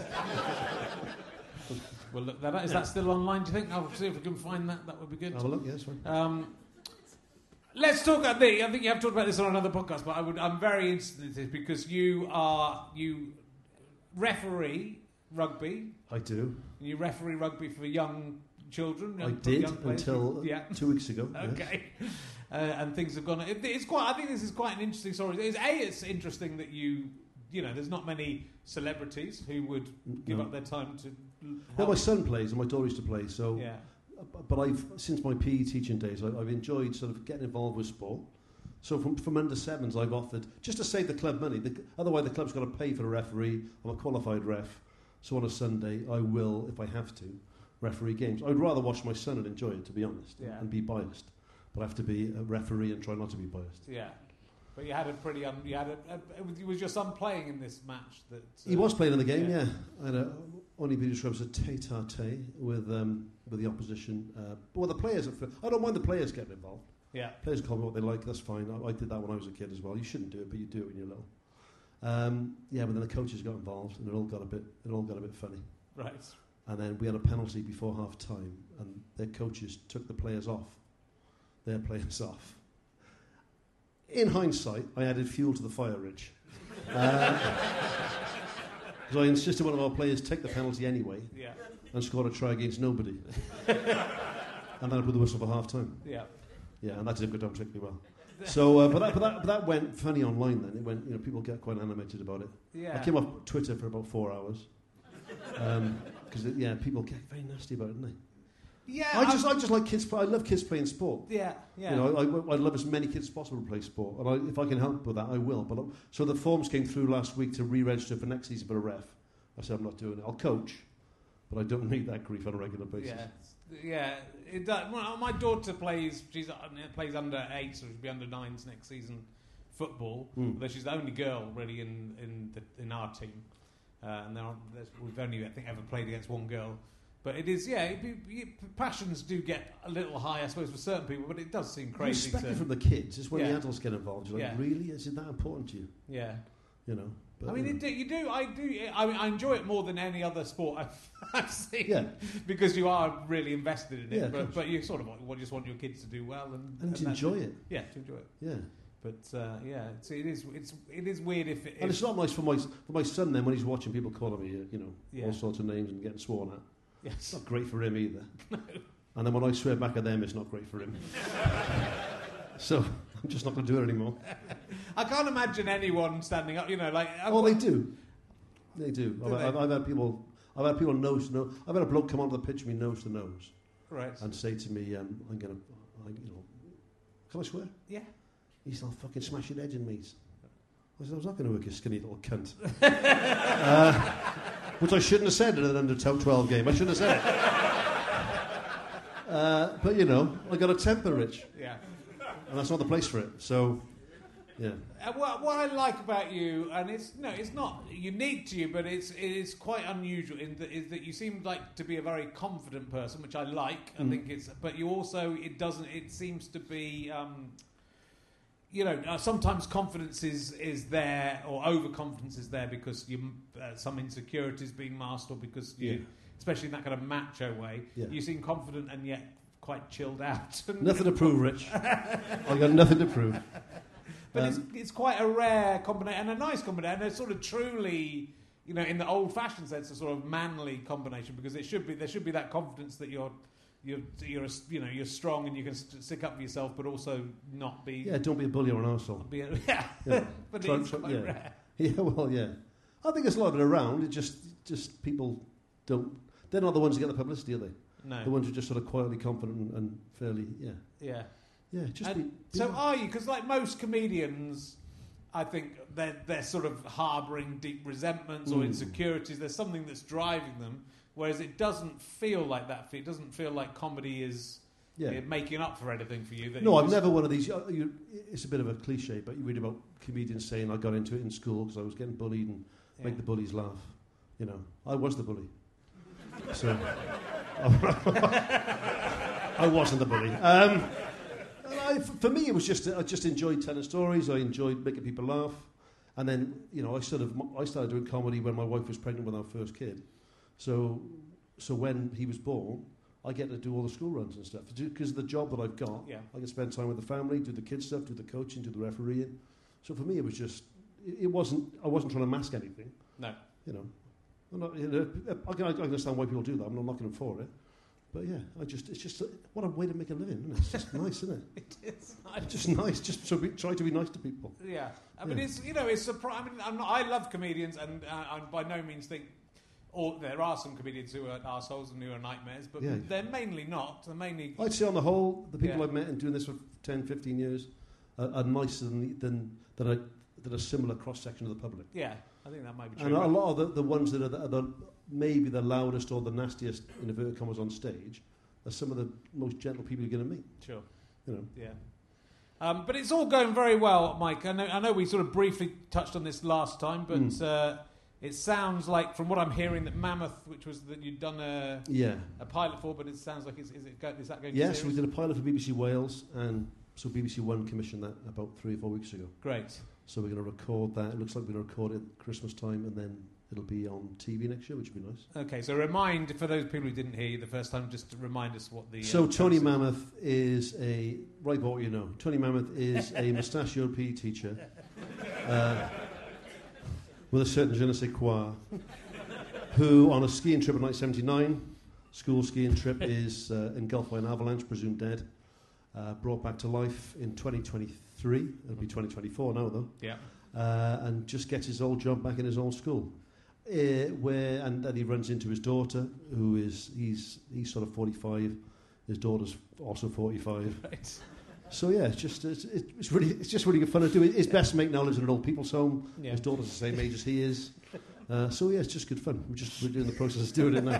Well, look, that, is that still online, do you think? I'll see if we can find that. That would be good. Have a look, yes. Right. Um, let's talk about the. I think you have talked about this on another podcast, but I would. I'm very interested in this because you are you referee rugby. I do. You referee rugby for young children. Young, I did young players. until yeah. two weeks ago. Okay. Yes. Uh, and things have gone. It, it's quite. I think this is quite an interesting story. It's, a. It's interesting that you. You know, there's not many celebrities who would give no. up their time to. Well, my son plays and my daughter used to play, so. Yeah. But I've since my P E teaching days, I, I've enjoyed sort of getting involved with sport. So from from under sevens, I've offered just to save the club money. The, otherwise, the club's got to pay for a referee. I'm a qualified ref, so on a Sunday, I will, if I have to, referee games. I'd rather watch my son and enjoy it, to be honest, Yeah. and be biased. But I have to be a referee and try not to be biased. Yeah. But you had a pretty. Un, you had a, a. Was your son playing in this match? That uh, He was playing in the game, yeah. yeah. I had a, only been described as a tete-a-tete with um, with the opposition. Uh, but well, the players, I don't mind the players getting involved. Yeah. Players call me what they like, that's fine. I, I did that when I was a kid as well. You shouldn't do it, but you do it when you're little. Um, yeah, but then the coaches got involved, and it all got a bit, it all got a bit funny. Right. And then we had a penalty before half time, and their coaches took the players off. Their players off. In hindsight, I added fuel to the fire, Rich. Because uh, I insisted one of our players take the penalty anyway, Yeah. and scored a try against nobody. And then I blew the whistle for half time. Yeah. Yeah, and that didn't go down particularly well. So, uh, but, that, but, that, but that went funny online then. It went, you know, people get quite animated about it. Yeah. I came off Twitter for about four hours. Because, um, yeah, people get very nasty about it, don't they? Yeah. I just, I just like kids. I love kids playing sport. Yeah. Yeah. You know, I, I love as many kids as possible to play sport, and I, if I can help with that, I will. But I, so the forms came through last week to re-register for next season for a ref. I said I'm not doing it. I'll coach, but I don't need that grief on a regular basis. Yeah. Yeah. It does. Well, my daughter plays. She's uh, plays under eight, so she'll be under nines next season. Football. Mm. Although she's the only girl really in in the, in our team, uh, and there are, we've only I think ever played against one girl. But it is, yeah, it, it, passions do get a little high, I suppose, for certain people, but it does seem crazy. Respect to, it from the kids. It's when yeah. the adults get involved. You're like, Yeah. really? Is it that important to you? Yeah. You know? But, I mean, you it know. do, you do, I do, I mean, I enjoy it more than any other sport I've, I've seen. Yeah. Because you are really invested in it, Yeah, of but, course. but you sort of want, just want your kids to do well. And, And to that's enjoy it. Yeah, to enjoy it. Yeah. But, uh, yeah, it's, it, is, it's, it is weird if... if And it's not nice for my, for my son then when he's watching people calling me, uh, you know, Yeah. all sorts of names and getting sworn at. It's yes. not great for him either. No. And then when I swear back at them, it's not great for him. So I'm just not going to do it anymore. I can't imagine anyone standing up, you know, like... Oh, they do. They do. Do I've, they? I've, I've had people. I've had people nose to nose. I've had a bloke come onto the pitch with me nose to nose Right. and say to me, um, "I'm gonna, I, you know, can I swear?" Yeah. He said, "I'll fucking smash your head in, mate." I said, "I was not going to work, you skinny little cunt." uh, which I shouldn't have said in an under twelve game. I shouldn't have said it. Uh, but you know, I got a temper, Rich, Yeah. and that's not the place for it. So, yeah. Uh, what, what I like about you, and it's no, it's not unique to you, but it's it is quite unusual in that is that you seem like to be a very confident person, which I like. I Mm. think it's, but you also it doesn't. It seems to be, um, you know, uh, sometimes confidence is is there or overconfidence is there because you uh, some insecurities being masked or because you, Yeah. especially in that kind of macho way, Yeah. you seem confident and yet quite chilled out. Nothing to prove, Rich. I got nothing to prove. But um, it's it's quite a rare combination and a nice combination. And it's sort of truly, you know, in the old-fashioned sense, a sort of manly combination, because it should be there should be that confidence that you're you're you're a, you know you're strong and you can st- stick up for yourself, but also not be yeah. Don't be a bully or an arsehole. Be a, yeah, yeah. but try, it's try, quite yeah. rare. Yeah, well, yeah. I think there's a lot of it around. It just just people don't. They're not the ones who get the publicity, are they? No. The ones who are just sort of quietly confident and, and fairly, yeah. Yeah. Yeah, just And be, be so are you? Because like most comedians, I think they're, they're sort of harbouring deep resentments or Mm. insecurities. There's something that's driving them, whereas it doesn't feel like that. It doesn't feel like comedy is yeah. uh, making up for anything for you. That No, you I'm just- never one of these. Uh, you, it's a bit of a cliche, but you read about comedians saying, I got into it in school because I was getting bullied and Yeah. make the bullies laugh. You know, I was the bully. So, I wasn't the bully. Um, I, for me, it was just I just enjoyed telling stories. I enjoyed making people laugh, and then you know I sort of I started doing comedy when my wife was pregnant with our first kid. So, so when he was born, I get to do all the school runs and stuff because of the job that I've got. Yeah. I can spend time with the family, do the kids stuff, do the coaching, do the refereeing. So for me, it was just it, it wasn't I wasn't trying to mask anything. No. You know, I'm not, you know I, can, I can understand why people do that. I'm not knocking them for it. But yeah, I just it's just uh, what a way to make a living, isn't it? It's just nice, isn't it? It is nice. It's just nice. Just so we try to be nice to people. Yeah, I mean, Yeah. it's you know, it's surprising. I mean, I'm not, I love comedians, and uh, I by no means think. Or there are some comedians who are arseholes and who are nightmares, but Yeah. they're mainly not. They're mainly. I'd say on the whole, the people Yeah. I've met and doing this for ten, fifteen years are, are nicer than than than a, than a similar cross section of the public. Yeah, I think that might be And true. a lot of the, the ones that are, the, are the, maybe the loudest or the nastiest in inverted commas on stage are some of the most gentle people you're going to meet. Sure. You know. Yeah. Um, but it's all going very well, Mike. I know, I know we sort of briefly touched on this last time, but Mm. uh, it sounds like, from what I'm hearing, that Mammoth, which was that you'd done a, Yeah. a pilot for, but it sounds like it's, is it go, is that going? Yes, to we did a pilot for B B C Wales, and so B B C One commissioned that about three or four weeks ago. Great. So we're going to record that. It looks like we're going to record it at Christmas time, and then it'll be on T V next year, which would be nice. Okay, so remind for those people who didn't hear you the first time, just to remind us what the. So uh, Tony premise is. Mammoth is a right. What you know, Tony Mammoth is a mustachioed P E teacher uh, with a certain je ne sais quoi, who on a skiing trip in nineteen seventy-nine, school skiing trip, is uh, engulfed by an avalanche, presumed dead, uh, brought back to life in twenty twenty-three. It'll be twenty twenty-four now, though. Yeah. Uh, and just gets his old job back in his old school. Uh, where and then he runs into his daughter, who is he's he's sort of forty-five. His daughter's also forty-five. Right. So yeah, it's just it's, it's really it's just really good fun to do. His best mate now lives in an old people's home. Yeah. His daughter's the same age as he is. Uh, so yeah, it's just good fun. We're just we're doing the process of doing it now.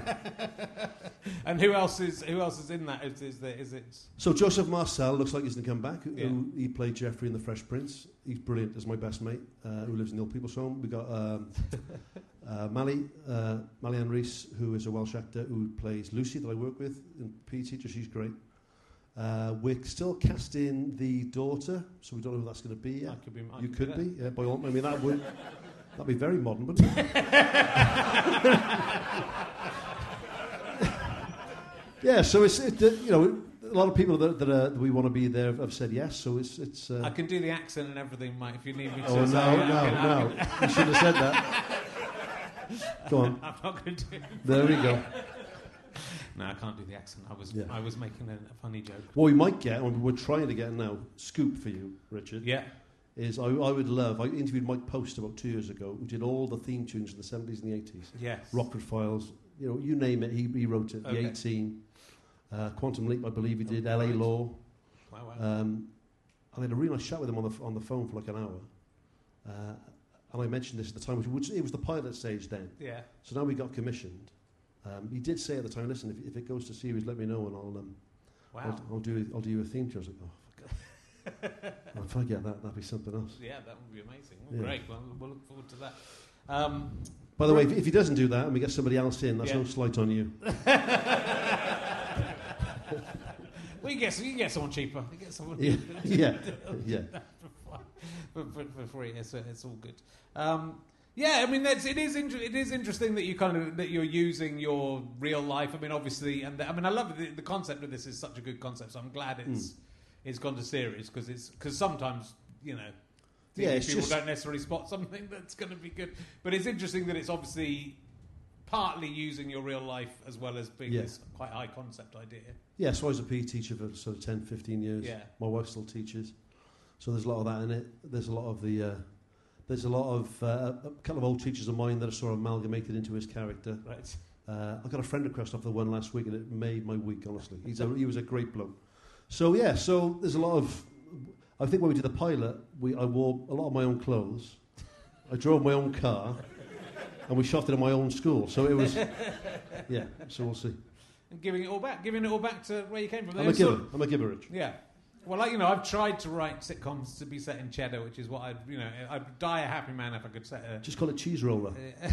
And who else is who else is in that? Is, is there is it? So Joseph Marcel looks like he's going to come back. Yeah. Who, he played Geoffrey in The Fresh Prince. He's brilliant as my best mate, uh, who lives in the old people's home. We got um, uh, Mally, uh, Mally-Ann Rees, who is a Welsh actor who plays Lucy that I work with in P E teacher. She's great. Uh, we're still casting the daughter, so we don't know who that's going to be yet. I could be. I You could could be. be, yeah. By all, I mean that would that'd be very modern, wouldn't it? Yeah. So it's it, uh, you know a lot of people that, that, uh, that we want to be there have said yes. So it's it's. Uh, I can do the accent and everything, Mike. If you need me to. oh so no I no can- I no! can- You should have said that. Go on. I'm not going to do it. There we go. No, I can't do the accent. I was Yeah. I was making a, a funny joke. What we might get, and we're trying to get now, scoop for you, Richard. Yeah. Is I, I would love. I interviewed Mike Post about two years ago, who did all the theme tunes in the seventies and the eighties. Yes. Rockford Files, you know, you name it, he, he wrote it. Okay. The eighteen, uh, Quantum Leap, I believe he did. Oh, L A right. Law, Wow, wow. um, and I had a really nice chat with him on the f- on the phone for like an hour. Uh, and I mentioned this at the time, which, which it was the pilot stage then. yeah. So now we got commissioned. Um, he did say at the time, "Listen, if, if it goes to series, let me know, and I'll um, Wow. I'll, I'll do I'll do you a theme tune." I was like, "Oh, fuck. Well, if I get that, that'd be something else." Yeah, that would be amazing. Well, Yeah. Great. Well, we'll look forward to that. Um, By the way, if, if he doesn't do that and we get somebody else in, that's Yeah. no slight on you. well, you get you can get someone cheaper. You get someone. Yeah, yeah, yeah. for, for, for free. It's, uh, it's all good. Um, Yeah, I mean, that's, it is inter- it is interesting that you kind of that you're using your real life. I mean, obviously, and the, I mean, I love the, the concept of this is such a good concept. So I'm glad it's mm. it's gone to series because it's because sometimes you know, yeah, it's people just... don't necessarily spot something that's going to be good. But it's interesting that it's obviously partly using your real life as well as being yeah. this quite high concept idea. Yeah, so I was a P E teacher for sort of ten, fifteen years. Yeah, my wife still teaches, so there's a lot of that in it. There's a lot of the. Uh, There's a lot of uh, a couple of old teachers of mine that are sort of amalgamated into his character. Right. Uh, I got a friend request off the one last week, and it made my week. Honestly, he's a, he was a great bloke. So yeah, so there's a lot of. I think when we did the pilot, we I wore a lot of my own clothes. I drove my own car, and we shot it in my own school. So it was, yeah. So we'll see. And giving it all back, giving it all back to where you came from. I'm a giver. I'm a giver, Rich. Yeah. Well, like, you know, I've tried to write sitcoms to be set in Cheddar, which is what I'd, you know, I'd die a happy man if I could set a... Just call it Cheese Roller.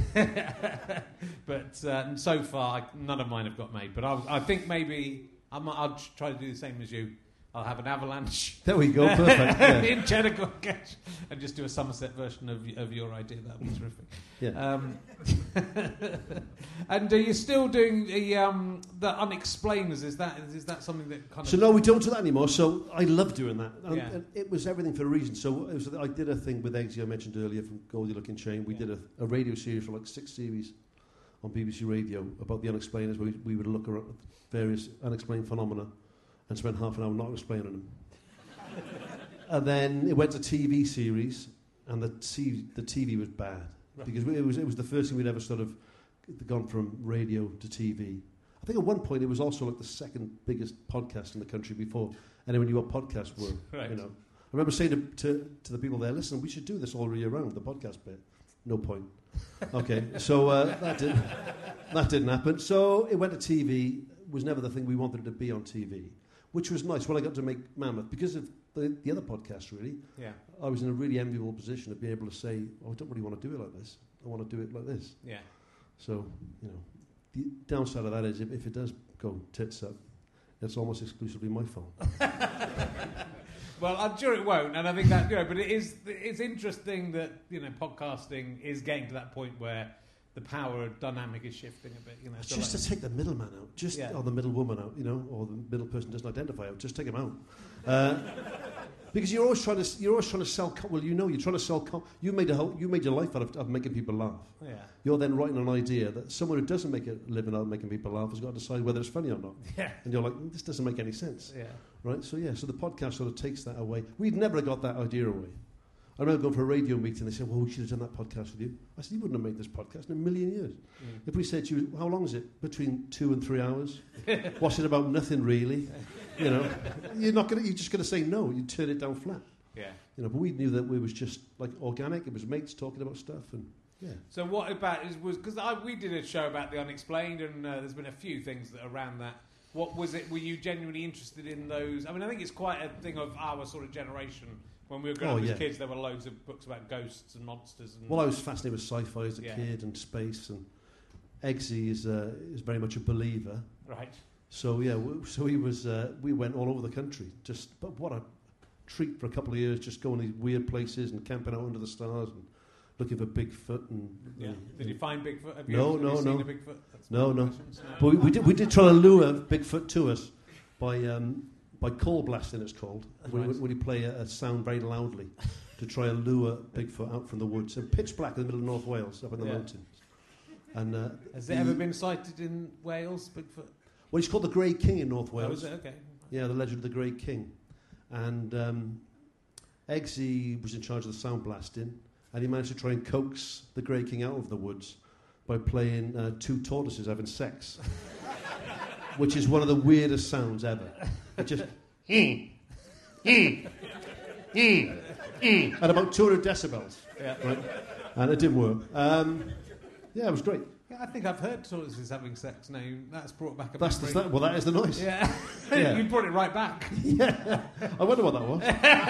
But uh, so far, I, none of mine have got made. But I'll, I think maybe I'm, I'll try to do the same as you. I'll have an avalanche. There we go, perfect. Yeah. In Cheddar Cash, and just do a Somerset version of of your idea. That would be terrific. Yeah. Um, and are you still doing the um, the Unexplainers? Is that is that something that kind of? So no, we don't do that anymore. So I love doing that. And, yeah. and it was everything for a reason. So it was, I did a thing with Eggsy I mentioned earlier from Goldie Looking Chain. We yeah. did a, a radio series for like six series on B B C Radio about the Unexplainers. Where we, we would look at various unexplained phenomena and spend half an hour not explaining them. And then it went to T V series, and the t- the T V was bad right. because it was it was the first thing we'd ever sort of gone from radio to T V. I think at one point it was also like the second biggest podcast in the country before anyone knew what podcasts were. Right. You know, I remember saying to, to to the people there, "Listen, we should do this all year round, the podcast bit." No point. Okay, so uh, that didn't that didn't happen. So it went to T V. Was never the thing we wanted it to be on T V. Which was nice when I got to make Mammoth because of the, the other podcast. Really, yeah. I was in a really enviable position to be able to say, oh, "I don't really want to do it like this. I want to do it like this." Yeah. So you know, the downside of that is if, if it does go tits up, it's almost exclusively my fault. Well, I'm sure it won't, and I think that you know, but it is. It's interesting that you know, podcasting is getting to that point where the power dynamic is shifting a bit, you know. So just like to take the middleman out, just yeah. or the middle woman out, you know, or the middle person doesn't identify out. Just take him out, uh, because you're always trying to you're always trying to sell. Com- well, you know, you're trying to sell. Com- you made a whole, you made your life out of, of making people laugh. Yeah. You're then writing an idea that someone who doesn't make a living out of making people laugh has got to decide whether it's funny or not. Yeah. And you're like, this doesn't make any sense. Yeah. Right. So yeah. So the podcast sort of takes that away. We'd never got that idea away. I remember going for a radio meeting. They said, "Well, we should have done that podcast with you." I said, "You wouldn't have made this podcast in a million years." Mm. If we said to you, "How long is it?" Between two and three hours. What's it about? Nothing really. You know, you're not gonna. You're just gonna say no. You turn it down flat. Yeah. You know, but we knew that we was just like organic. It was mates talking about stuff, and yeah. So what about is was because we did a show about the unexplained, and uh, there's been a few things that around that. What was it? Were you genuinely interested in those? I mean, I think it's quite a thing of our sort of generation. When we were growing oh, up as yeah. kids, there were loads of books about ghosts and monsters. And well, I was fascinated with sci-fi as a yeah. kid and space, and Eggsy is uh, is very much a believer. Right. So yeah, w- so he was. Uh, we went all over the country. Just, but what a treat for a couple of years, just going to these weird places and camping out under the stars and looking for Bigfoot. And yeah. and, did you find Bigfoot? Have you no, ever, no, have you no, seen a Bigfoot? That's no, no. no. But we, we did. We did try to lure Bigfoot to us by. Um, By call blasting, it's called, when, right. when you play a, a sound very loudly to try and lure Bigfoot out from the woods. And pitch black in the middle of North Wales, up in the yeah. mountains. And uh, has it ever been sighted in Wales, Bigfoot? Well, he's called the Grey King in North Wales. Oh, is it? Okay. Yeah, the legend of the Grey King. And um, Eggsy was in charge of the sound blasting, and he managed to try and coax the Grey King out of the woods by playing uh, two tortoises having sex. Which is one of the weirdest sounds ever. It just... mm, mm, mm, mm, at about two hundred decibels. Yeah. Right? And it didn't work. Um, yeah, it was great. Yeah, I think I've heard tortoises having sex now. That's brought back a That's the th- Well, that is the noise. Yeah. yeah. You brought it right back. Yeah. I wonder what that was.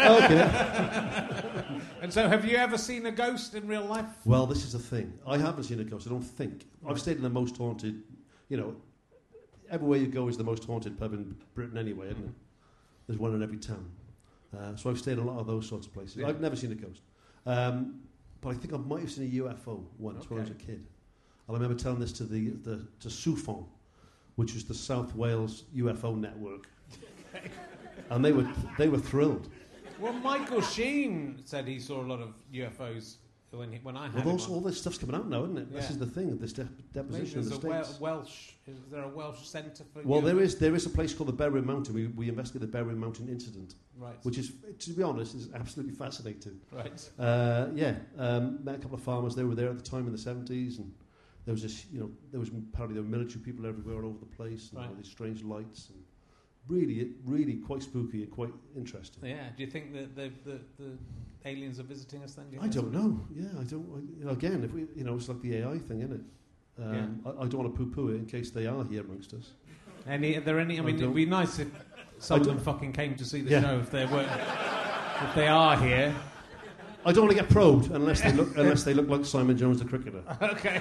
Okay. And so, have you ever seen a ghost in real life? Well, this is the thing. I haven't seen a ghost, I don't think. I've stayed in the most haunted, you know... Everywhere you go is the most haunted pub in Britain anyway, isn't it? There's one in every town. Uh, so I've stayed in a lot of those sorts of places. Yeah. I've never seen a ghost. Um, but I think I might have seen a U F O once Okay. when I was a kid. And I remember telling this to the, the to SUFON, which is the South Wales U F O network, and they were they were thrilled. Well, Michael Sheen said he saw a lot of U F Os when he, when I had Well, him those, on. all this stuff's coming out now, isn't it? Yeah. This is the thing. This de- deposition in There's the a Wel- States. Welsh. Is there a Welsh centre for? Well, U F there Os? is there is a place called the Berwyn Mountain. We we investigated the Berwyn Mountain incident, Right. which is, to be honest, is absolutely fascinating. Right. Uh, yeah, um, met a couple of farmers. They were there at the time in the seventies, and there was this, you know, there was apparently there were military people everywhere all over the place, and Right. all these strange lights, and really, really quite spooky and quite interesting. Yeah. Do you think that the, the the aliens are visiting us then? Do you I think don't that's know. Yeah, I don't. I, you know, again, if we, you know, it's like the A I thing, isn't it? Um, I, I don't want to poo-poo it in case they are here amongst us. what- Any? Are there any? I I mean, it'd don't- be nice if some I of them don't- fucking came to see the Yeah. show if they were. If they are here. I don't want to get probed unless they look unless they look like Simon Jones, the cricketer. Okay.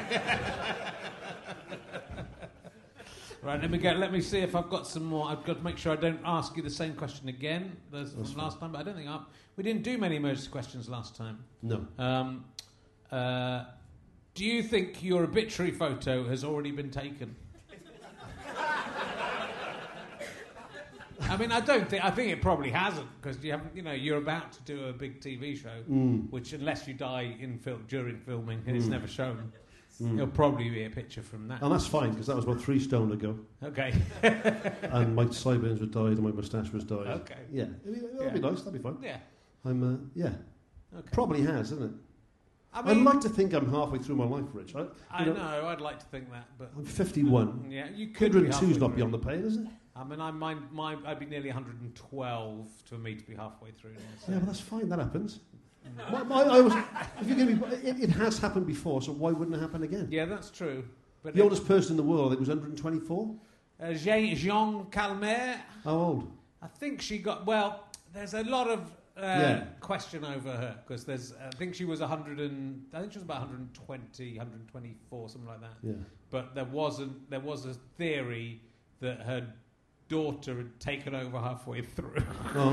Right, let me get. Let me see if I've got some more. I've got to make sure I don't ask you the same question again as That's from fine. last time. But I don't think I, we didn't do many emergency questions last time. No. Um, uh, do you think your obituary photo has already been taken? I mean, I don't think. I think it probably hasn't because you haven't. You know, you're about to do a big T V show, Mm. which unless you die in fil- during filming and it's Mm. never shown, Mm. it'll probably be a picture from that. And that's fine because that was about three stone ago, Okay. and my sideburns were dyed and my moustache was dyed. Okay. Yeah, it'll be, it'll Yeah. be nice. That'll be fun. Yeah. I'm. Uh, yeah. Okay. Probably has, isn't it? I I'd mean, like to think I'm halfway through my life, Rich. I, you I know, know. I'd like to think that, but I'm fifty-one. yeah, you could. Be one hundred two is halfway not through. beyond the pale, is it? I mean, I my, my I'd be nearly one hundred twelve for me to be halfway through. Now, so. Yeah, but that's fine. That happens. my, my, I was, if you're going to be, it, it has happened before, so why wouldn't it happen again? Yeah, that's true. But The it- oldest person in the world, I think, was one hundred twenty-four. uh, Jean, Jean Calmet, How old? I think she got. Well, there's a lot of uh, Yeah. question over her because there's. I think she was one hundred and. I think she was about one hundred twenty, one hundred twenty-four, something like that. Yeah. But there wasn't. There was a theory that her daughter had taken over halfway through, Oh,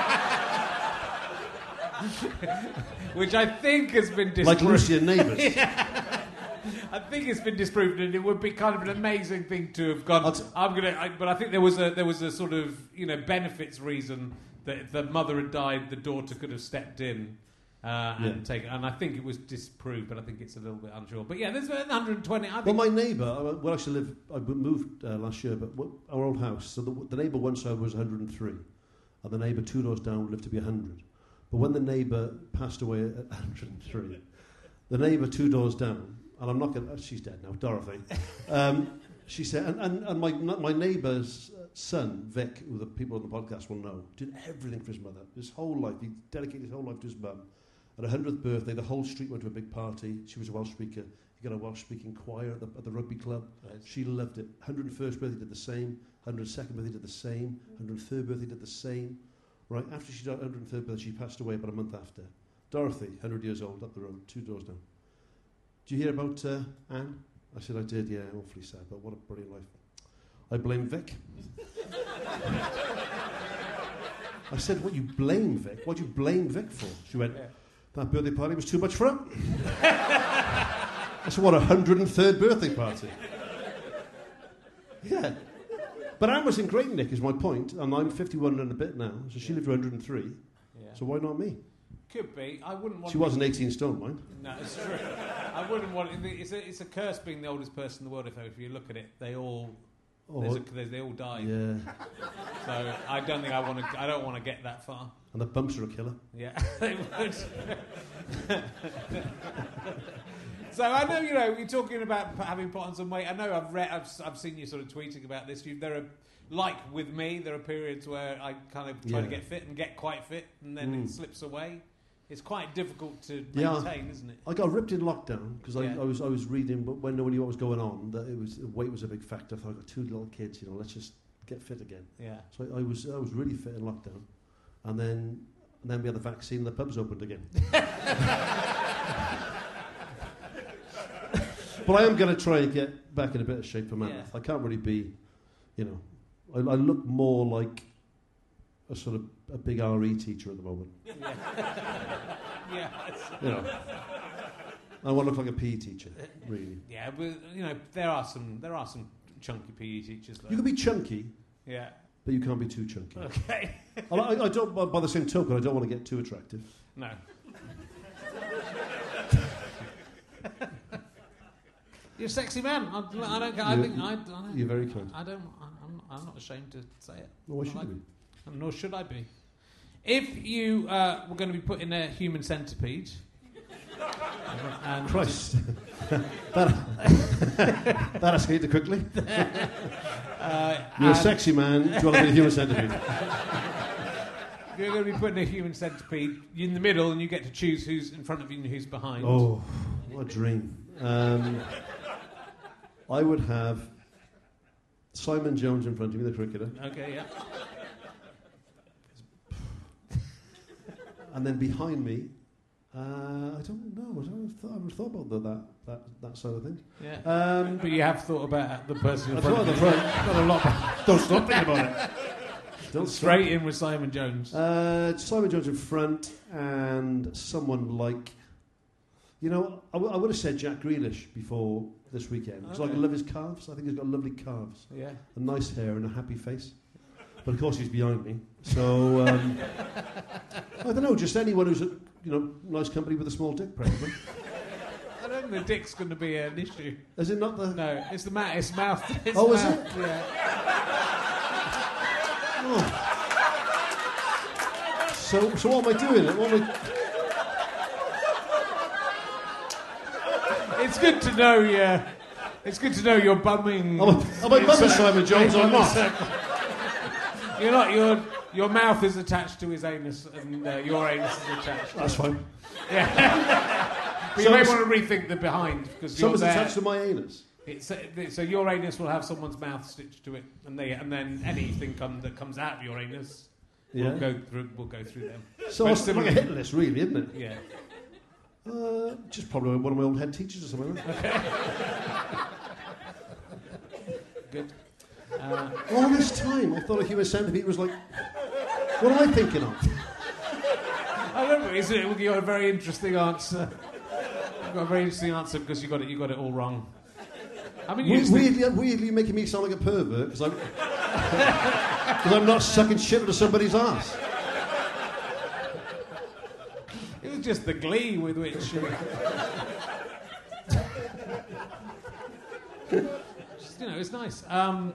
okay. which I think has been disproved. Like Lucy and Neighbours. I think it's been disproved, and it would be kind of an amazing thing to have gone. I'll t- I'm gonna, I, but I think there was a there was a sort of you know benefits reason that if the mother had died, the daughter could have stepped in uh, and Yeah. taken. And I think it was disproved, but I think it's a little bit unsure. But yeah, there's one hundred twenty. I Well, think. my neighbour, uh, well, actually, live, I moved uh, last year, but w- our old house, so the, the neighbour one side was one hundred three, and the neighbour two doors down lived to be one hundred. But when the neighbour passed away at one hundred three, the neighbour two doors down, and I'm not going to, she's dead now, Dorothy, um, she said, and, and, and my, my neighbour's son, Vic, who the people on the podcast will know, did everything for his mother. His whole life, he dedicated his whole life to his mum. At her hundredth birthday, the whole street went to a big party. She was a Welsh speaker. He got a Welsh speaking choir at the, at the rugby club. Right. She loved it. one hundred first birthday did the same. one hundred second birthday did the same. one hundred third birthday did the same. Right, after she died, one hundred third birthday, she passed away about a month after. Dorothy, one hundred years old, up the road, two doors down. Do you hear about uh, Anne? I said, I did, yeah, awfully sad, but what a brilliant life. I blame Vic. I said, what, you blame Vic? What do you blame Vic for? She went, Yeah. that birthday party was too much for her. I said, what, a one hundred third birthday party? Yeah. But Anne was in great nick, is my point, and I'm fifty-one and a bit now, so she lived to one hundred three. Yeah. So why not me? Could be. I wouldn't want. She wasn't eighteen stone, mind. No, it's true. I wouldn't want. It's a, it's a curse being the oldest person in the world. If, if you look at it, they all. Oh, There's a, there's, they all die. yeah. So I don't think I want to. I don't want to get that far. And the bumps are a killer. Yeah, they would. So I know, you know, you're talking about p- having put on some weight. I know I've read, I've, s- I've seen you sort of tweeting about this. You, there are, like with me, there are periods where I kind of try to Yeah. get fit and get quite fit, and then Mm. it slips away. It's quite difficult to Yeah. maintain, isn't it? I got ripped in lockdown because Yeah. I, I was I was reading, but when nobody knew what was going on, that it was weight was a big factor. I thought, I've got two little kids, you know, let's just get fit again. Yeah. So I, I was I was really fit in lockdown, and then and then we had the vaccine, and the pubs opened again. But I am going to try and get back in a bit of shape for Mammoth. Yeah. I can't really be, you know, I, I look more like a sort of a big R E teacher at the moment. Yeah. Yeah. it's- You know, I want to look like a P E teacher, really. Yeah, but you know there are some there are some chunky P E teachers. Though. You can be chunky, yeah, but you can't be too chunky. Okay. I, I, I don't. By, by the same token, I don't want to get too attractive. No. You're a sexy man. I, I don't. I You're- think. I, I don't, You're very kind. I don't. I'm, I'm not ashamed to say it. Well, why should I you like- be? Nor should I be. If you uh, were going to be put in a human centipede, and Christ, that that escalated quickly. uh, You're a and sexy man. Do you want to be a human centipede? you're going to be put in a human centipede. You're in the middle, and you get to choose who's in front of you and who's behind. Oh, what a dream! Um, I would have Simon Jones in front of me, the cricketer, Okay, yeah. and then behind me, uh, I don't know. I don't th- I haven't thought about the, that that that side of things. Yeah. Um, But you have thought about the person in I front thought of of you. the front. Got a lot. Don't stop thinking about it. Don't Straight in with Simon Jones. Uh, Simon Jones in front and someone like, you know, I, w- I would have said Jack Grealish before this weekend because Okay. I love his calves. I think he's got lovely calves, Yeah. a nice hair and a happy face. But of course he's behind me, so um, I don't know. Just anyone who's a you know nice company with a small dick, probably. I don't think the dick's going to be an issue. Is it not the? No, it's the ma- it's mouth. It's Oh, is mouth. it? Yeah. Oh. So so what am I doing? What am I? It's good to know. Yeah. It's good to know you're bumming. Am I, am I bumming Simon Jones or not? You're not. Your your mouth is attached to his anus, and uh, your anus is attached. That's fine. But you So may it's- want to rethink the behind because you're Someone's there. attached to my anus. It's, uh, th- so your anus will have someone's mouth stitched to it, and they and then anything come, that comes out of your anus Yeah. will go through. Will go through them. So But it's like a similarly- hit list, really, isn't it? Yeah. Uh, just probably one of my old head teachers or something. Like that. Good. Uh, All this time, I thought a human centipede was like, what am I thinking of? I don't know. Isn't it? You got a very interesting answer. You got a very interesting answer because you got it. You got it all wrong. I mean, you We- used to- weirdly, weirdly making me sound like a pervert because I'm, cause I'm not sucking shit out of somebody's ass. it was just the glee with which. Uh, just, you know, it's nice. Um,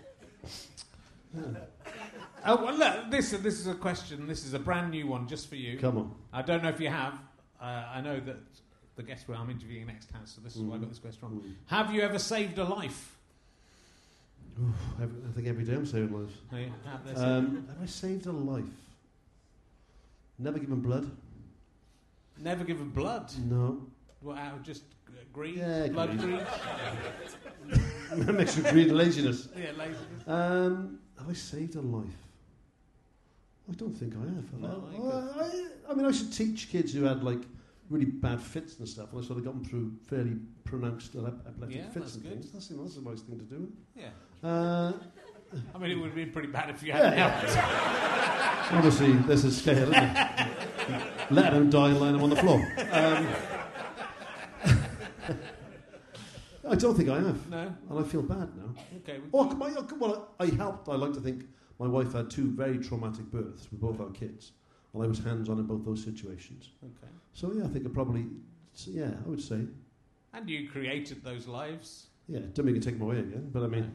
oh, well, look, this this is a question. This is a brand new one just for you. Come on. I don't know if you have. Uh, I know that the guest who I'm interviewing next has, so this is why I got this question wrong. Mm. Have you ever saved a life? Oof, every, I think every day I'm saving lives. Oh, you have this? Um, have I saved a life? Never given blood? Never given blood? No. What, out of just uh, greed? Yeah, blood greed. greed? A mixture of greed and laziness. Yeah, laziness. Um, have I saved a life? I don't think I have. have No, I? I I, I, I mean, I should teach kids who had like really bad fits and stuff, and I sort of got them through fairly pronounced ep- epileptic Yeah, fits that's and good. things. That's, that's a nice thing to do. Yeah. Uh, I mean, it would have been pretty bad if you Yeah, hadn't helped. obviously, there's a scale, isn't there? Let them die and line them on the floor. Um, I don't think I have. No? And I feel bad now. Okay. Oh, my, well, I helped. I like to think my wife had two very traumatic births with both our kids, and I was hands-on in both those situations. Okay. So yeah, I think I probably, so yeah, I would say, And you created those lives. yeah. Don't mean you can take them away again, but I mean,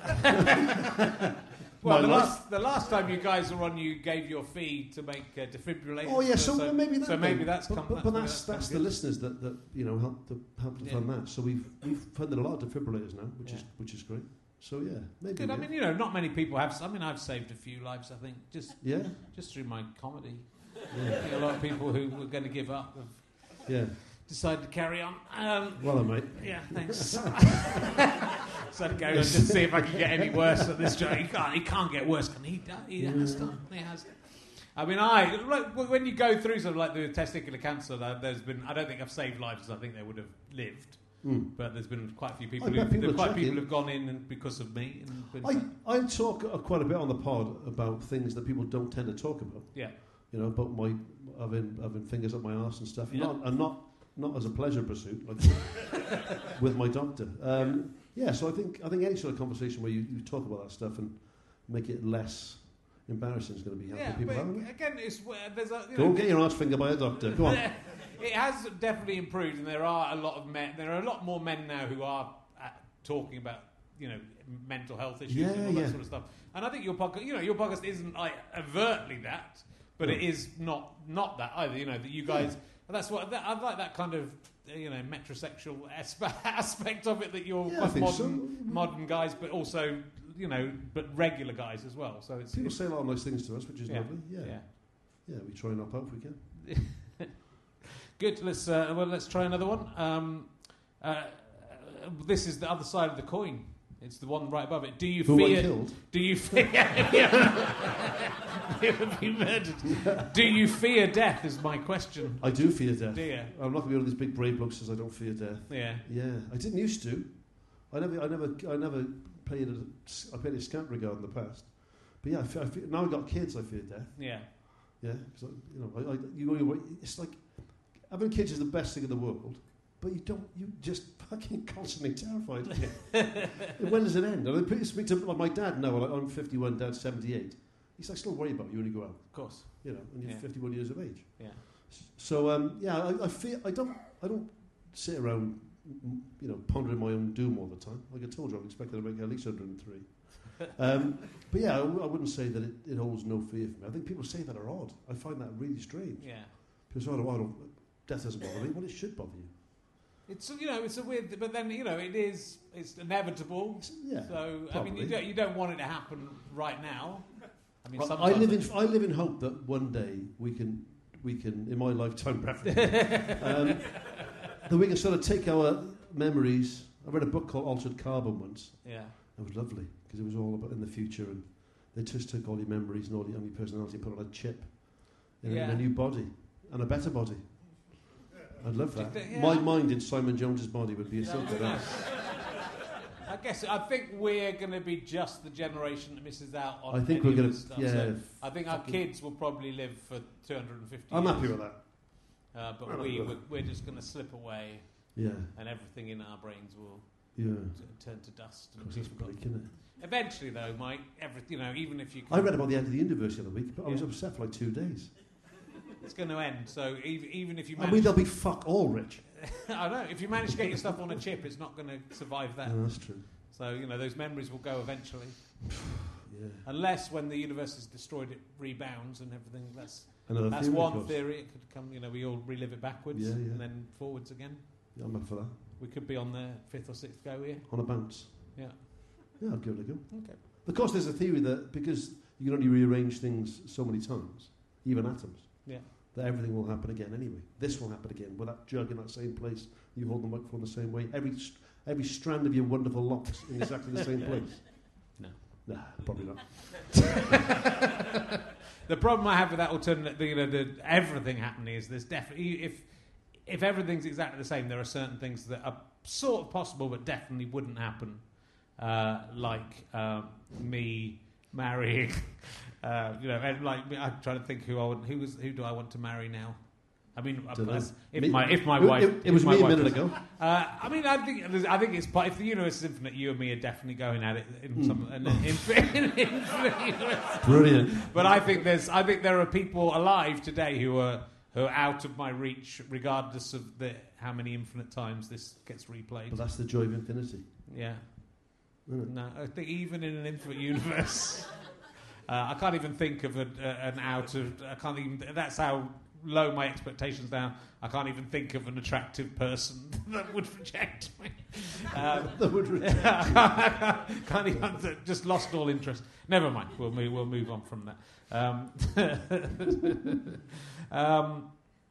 Well, My the life. last, the last time you guys were on, you gave your fee to make uh, defibrillators. oh yeah. So, maybe that. So maybe then. that's but, come. but, but maybe that's that's the come good. listeners that, that you know help to help to Yeah. fund that. So we've we've funded a lot of defibrillators now, which Yeah. is which is great. So yeah, maybe. Good. I yeah. mean, you know, not many people have. I mean, I've saved a few lives. I think just yeah, just through my comedy. I yeah, think a lot of people who were going to give up have yeah. decided to carry on. Um, Well, mate. yeah, thanks. Decided to carry on just to see if I can get any worse at this job. He can't. He can't get worse. Can he? He has done. He has. I mean, I like when you go through sort of like the testicular cancer. there- There's been. I don't think I've saved lives. I think they would have lived. Mm. But there's been quite a few people. I Who, bet people there are are quite checking. people who've gone in and because of me. And been, I, I talk uh, quite a bit on the pod about things that people don't tend to talk about. yeah. You know, about my having having fingers up my arse and stuff. Yeah. Not, and not not as a pleasure pursuit, like with my doctor. Um, yeah, so I think I think any sort of conversation where you, you talk about that stuff and make it less embarrassing is going to be helping Yeah, people but out. Isn't it? again, it's uh, there's a you Go know, and get your arse finger by a doctor. Go on. It has definitely improved, and there are a lot of men. There are a lot more men now who are uh, talking about you know mental health issues Yeah, and all that yeah. sort of stuff. And I think your podcast, you know, your podcast isn't like overtly that, but No. it is not not that either. You know that you guys. That's what that, I like that kind of you know metrosexual aspe- aspect of it that you're Yeah, I quite think modern so. modern guys, but also you know but regular guys as well. So it's People it's, say a lot of nice things to us, which is yeah, lovely. Yeah. yeah. yeah, we try and help out if we can. Good. Let's uh, well, let's try another one. Um, uh, this is the other side of the coin. It's the one right above it. Do you Who I fear? killed? Do you fear? You would be murdered. Do you fear death? Is my question. I do fear death. Do you? I'm not going to be one of these big brave blokes who says I don't fear death. Yeah. Yeah, I didn't used to. I never, I never, I never paid a, I paid a scant regard in the past. But yeah, I fear, I fear, now I've got kids, I fear death. Yeah. Yeah, because you know, I, I, you go, it's like having kids is the best thing in the world, but you don't, you just fucking constantly terrified. Aren't you? When does it end? And I speak to like my dad now. Like, I'm fifty-one, dad's seventy-eight. He's like, still worry about you when you go out. Of course. You know, and you're Yeah. fifty-one years of age. Yeah. So um, yeah, I, I feel I don't, I don't sit around, m- you know, pondering my own doom all the time. Like I told you, I'm expecting to make at least one hundred and three. Um, but yeah, I, w- I wouldn't say that it, it holds no fear for me. I think people say that are odd. I find that really strange. Yeah. People say, oh, I don't, death doesn't bother me. Well, it should bother you. It's you know it's a weird, but then you know it is it's inevitable. It's- yeah, So I mean you probably. don't you don't want it to happen right now. I mean I, I sometimes live in I live in hope that one day we can we can in my lifetime preferably, um, that we can sort of take our memories. I read a book called Altered Carbon once. Yeah. It was lovely because it was all about in the future, and they just took all your memories and all your, and your personality and put on a chip in, Yeah. a, in a new body and a better body. I'd love that. Yeah. My mind in Simon Jones's body would be so That good. would be nice. I guess I think we're going to be just the generation that misses out on. I think any we're of gonna- this stuff. yeah, So I think our fucking- kids will probably live for two hundred fifty. I'm years. happy with that. Uh, but I'm we happy with we're, we're just going to slip away, Yeah, and everything in our brains will yeah. t- turn to dust. And Because be it's forgotten. bleak, isn't it? Eventually, though, Mike, every, you know, even if you, I read about the end of the universe the other week, but I was Yeah. upset for like two days. it's going to end. So even, even if you I manage, mean, they'll be fuck all rich. I know if you manage to get your stuff on a chip, it's not going to survive that. Yeah, that's true. So you know those memories will go eventually, Yeah. unless when the universe is destroyed, it rebounds and everything. That's Another that's theory, of one course. theory. It could come, you know, we all relive it backwards Yeah, yeah. and then forwards again. Yeah, I'm up for that. We could be on the fifth or sixth go here. On a bounce. Yeah. Yeah, I'll give it a go. Okay. Of course, there's a theory that because you can only rearrange things so many times, even atoms, Yeah. that everything will happen again anyway. This will happen again with that jug in that same place. You hold the microphone the same way. Every st- every strand of your wonderful locks in exactly the same place. No. Nah, probably not. The problem I have with that alternate, the, you know, the everything happening is there's definitely if if everything's exactly the same, there are certain things that are sort of possible but definitely wouldn't happen, uh, like um, me marrying. Uh, you know, and like I'm trying to think who I would, who was who do I want to marry now? I mean, Dunno. as- if Me- my if my it, wife, It, it if was my me a wife minute was- ago. Uh, I mean, I think there's- I think it's part- if the universe is infinite, you and me are definitely going at it in some an infinite, infinite universe. Brilliant. But I think there's I think there are people alive today who are who are out of my reach, regardless of the how many infinite times this gets replayed. But that's the joy of infinity. Yeah. Isn't it? No, I think even in an infinite universe, uh, I can't even think of a, a, an out of. I can't even. That's how low my expectations now. I can't even think of an attractive person that would reject me. Um, That would reject can't even. Just lost all interest. Never mind. We'll move. We'll move on from that. Um, um,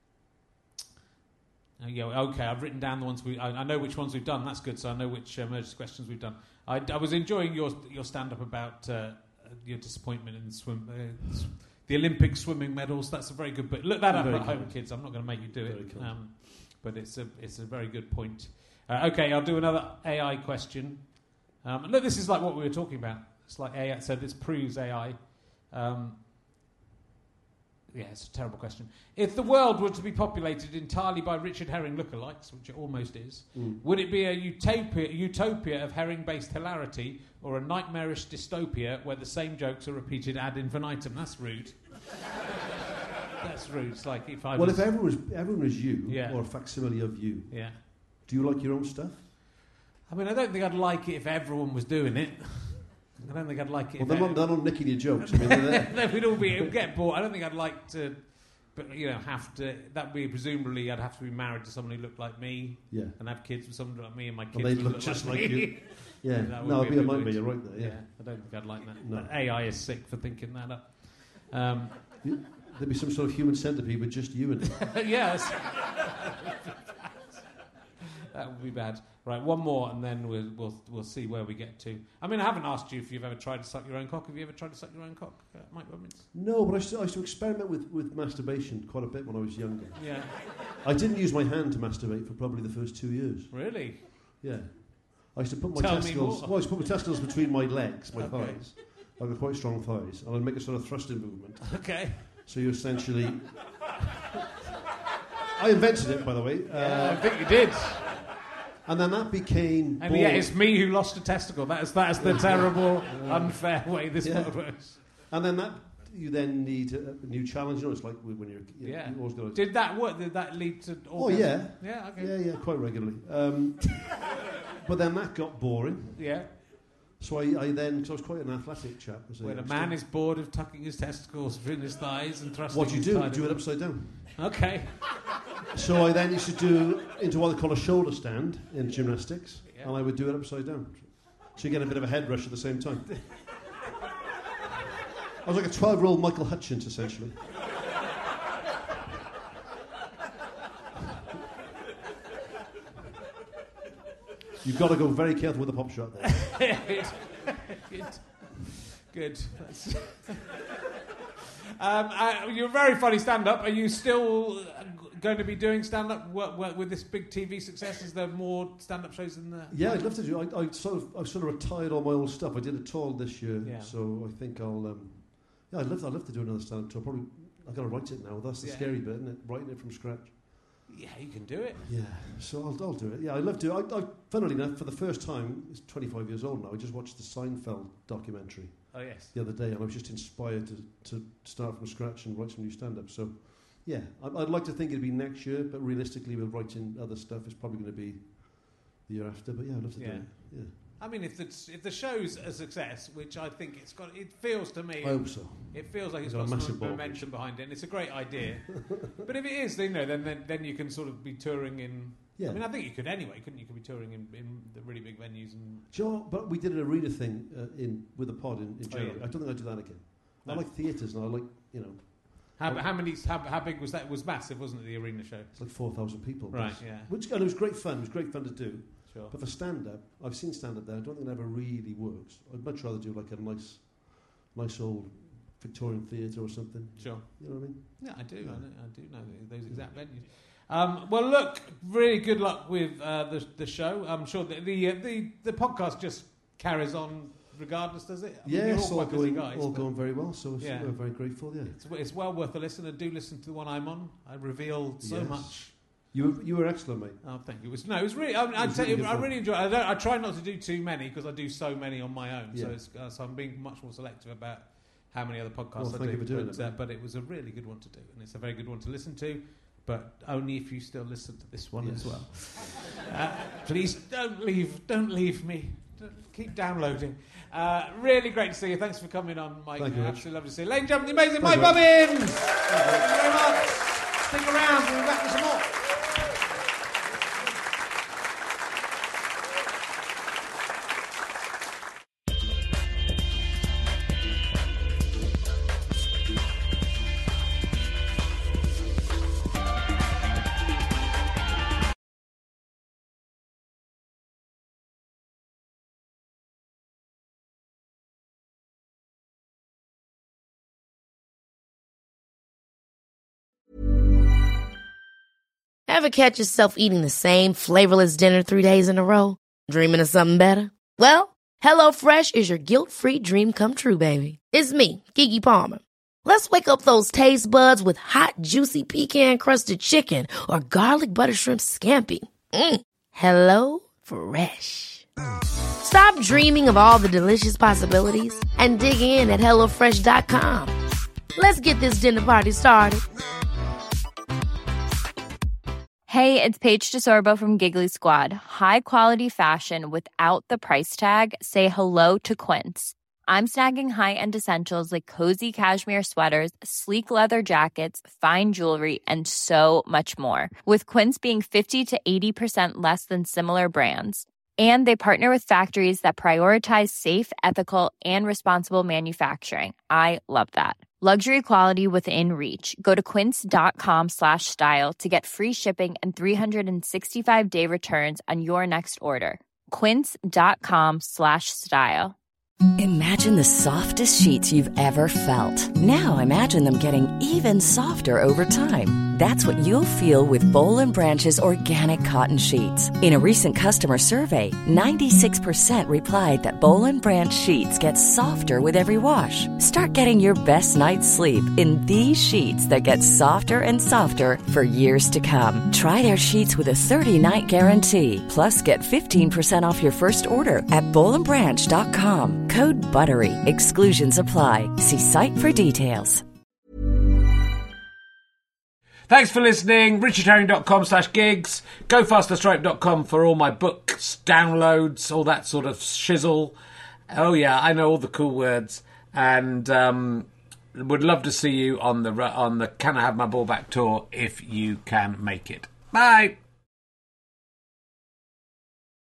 oh, yeah, okay, I've written down the ones we. I, I know which ones we've done. That's good. So I know which uh, emergency questions we've done. I, I was enjoying your your stand up about uh, your disappointment in swim, uh, s- the Olympic swimming medals. That's a very good bit. Look that up Very at home, kind. kids. I'm not going to make you do Very it, kind. um, but it's a it's a very good point. Uh, okay, I'll do another A I question. Um, look, this is like what we were talking about. It's like A I. So this proves A I. Um, Yeah, it's a terrible question. If the world were to be populated entirely by Richard Herring lookalikes, which it almost is, mm. would it be a utopia, utopia of Herring-based hilarity or a nightmarish dystopia where the same jokes are repeated ad infinitum? That's rude. That's rude. It's like if I Well, was... if everyone was, everyone was you, yeah. or a facsimile of you, yeah. do you like your own stuff? I mean, I don't think I'd like it if everyone was doing it. I don't think I'd like it. Well, they're not, they're not nicking your jokes. I mean, then we'd all be it would get bored. I don't think I'd like to, but you know, have to. That'd be presumably I'd have to be married to someone who looked like me, yeah, and have kids with someone like me, and my kids well, they'd would look, look just like, like me. you. Yeah, no, it'd be a nightmare. You're right there. Yeah. yeah, I don't think I'd like that. No. But A I is sick for thinking that up. Um, There'd be some sort of human centipede with just you in it. Yes. That would be bad. Right, one more, and then we'll we'll we'll see where we get to. I mean, I haven't asked you if you've ever tried to suck your own cock. Have you ever tried to suck your own cock, uh, Mike Robbins? No, but I used, to, I used to experiment with, with masturbation quite a bit when I was younger. Yeah. I didn't use my hand to masturbate for probably the first two years. Really? Yeah. I used to put my Tell testicles. Me more. Well, I used to put my testicles between my legs, my Okay. thighs. I've got quite strong thighs, and I'd make a sort of thrusting movement. Okay. So you essentially. I invented it, by the way. Yeah, uh, I think you did. And then that became. And yeah, it's me who lost a testicle. That is that is the terrible, unfair way this yeah. world works. And then that you then need a, a new challenge. You know, it's like when you're. You yeah. You always got to, did that work? Did that lead to? Oh yeah. Yeah. Okay. Yeah, yeah, quite regularly. Um, but then that got boring. Yeah. So I, I then, because I was quite an athletic chap. As When a, a man is bored of tucking his testicles between his thighs and thrusting. What do you his do? thigh Do it upside down. Okay. So I then used to do into what they call a shoulder stand in gymnastics, yeah. and I would do it upside down. So you get a bit of a head rush at the same time. I was like a twelve-year-old Michael Hutchins, essentially. You've got to go very careful with the pop shot there. Good. Good. um, uh, you're a very funny stand-up. Are you still going to be doing stand-up work, work with this big T V success? Is there more stand-up shows in there? Yeah, I'd love to do. I, I sort of, I've sort of retired all my old stuff. I did a tour this year, yeah. so I think I'll. Um, yeah, I'd love, to, I'd love to do another stand-up tour. Probably, I've got to write it now. That's the yeah. scary bit, isn't it? Writing it from scratch. Yeah, you can do it. Yeah, so I'll, I'll do it. Yeah, I love to. I, I, funnily enough, for the first time, it's twenty-five years old now. I just watched the Seinfeld documentary. Oh yes. The other day, and I was just inspired to, to start from scratch and write some new stand-up. So, yeah, I, I'd like to think it'd be next year, but realistically, with writing other stuff, it's probably going to be the year after. But yeah, I'd love to yeah. do it. Yeah. I mean, if the if the show's a success, which I think it's got, it feels to me. I hope so. It feels like it's got got, a some massive momentum behind it, and it's a great idea. But if it is, you know, then, then then you can sort of be touring in. Yeah. I mean, I think you could anyway, couldn't you? You could be touring in, in the really big venues and. Sure, but we did an arena thing uh, in with a pod in, in January. Oh, yeah. I don't think I'd do that again. No. I like theatres, and I like you know. How, how many? How, how big was that? It was massive, wasn't it? The arena show. It's like four thousand people. Right. But, Yeah. Which and it was great fun. It was great fun to do. Sure. But for stand-up, I've seen stand-up there. I don't think it ever really works. I'd much rather do like a nice, nice old Victorian theatre or something. Sure. You know what I mean? Yeah, I do. I, know, I do know those exact venues. Um, well, look, really good luck with uh, the the show. I'm sure that the uh, the the podcast just carries on regardless, does it? I mean, Yeah, you're it's all all quite busy going, guys, all but going very well. So Yeah. we're very grateful. Yeah. It's, it's well worth a listen, and do listen to the one I'm on. I reveal so Yes. much. You were, you were excellent, mate. Oh, thank you. It was, no, it was really. I, mean, It I was tell really you, good I fun. really enjoy. I, don't, I try not to do too many because I do so many on my own. So, Yeah. it's, uh, so I'm being much more selective about how many other podcasts Well, I thank do. you for doing but, it, uh, mate. but it was a really good one to do, and it's a very good one to listen to. But only if you still listen to this one Yes. as well. uh, please don't leave. Don't leave me. Don't, keep downloading. Uh, really great to see you. Thanks for coming on, Mike. Thank you, Rich. Absolutely lovely to see you. Ladies and gentlemen, the amazing Thank Mike you, Bobbins. Thank you very much. Stick around. We'll be back with some more. Ever catch yourself eating the same flavorless dinner three days in a row? Dreaming of something better? Well, HelloFresh is your guilt-free dream come true, baby. It's me, Keke Palmer. Let's wake up those taste buds with hot, juicy pecan-crusted chicken or garlic butter shrimp scampi. Mm. Hello Fresh. Stop dreaming of all the delicious possibilities and dig in at hello fresh dot com. Let's get this dinner party started. Hey, it's Paige DeSorbo from Giggly Squad. High quality fashion without the price tag. Say hello to Quince. I'm snagging high-end essentials like cozy cashmere sweaters, sleek leather jackets, fine jewelry, and so much more. With Quince being fifty to eighty percent less than similar brands. And they partner with factories that prioritize safe, ethical, and responsible manufacturing. I love that. Luxury quality within reach. Go to quince.com slash style to get free shipping and three sixty-five day returns on your next order. Quince.com slash style. Imagine the softest sheets you've ever felt. Now imagine them getting even softer over time. That's what you'll feel with Boll and Branch's organic cotton sheets. In a recent customer survey, ninety-six percent replied that Boll and Branch sheets get softer with every wash. Start getting your best night's sleep in these sheets that get softer and softer for years to come. Try their sheets with a thirty-night guarantee. Plus, get fifteen percent off your first order at boll and branch dot com. Code BUTTERY. Exclusions apply. See site for details. Thanks for listening. richard herring dot com slash gigs. go faster stripe dot com for all my books, downloads, all that sort of shizzle. Oh, yeah, I know all the cool words. And um, would love to see you on the on the Can I Have My Ball Back tour if you can make it. Bye.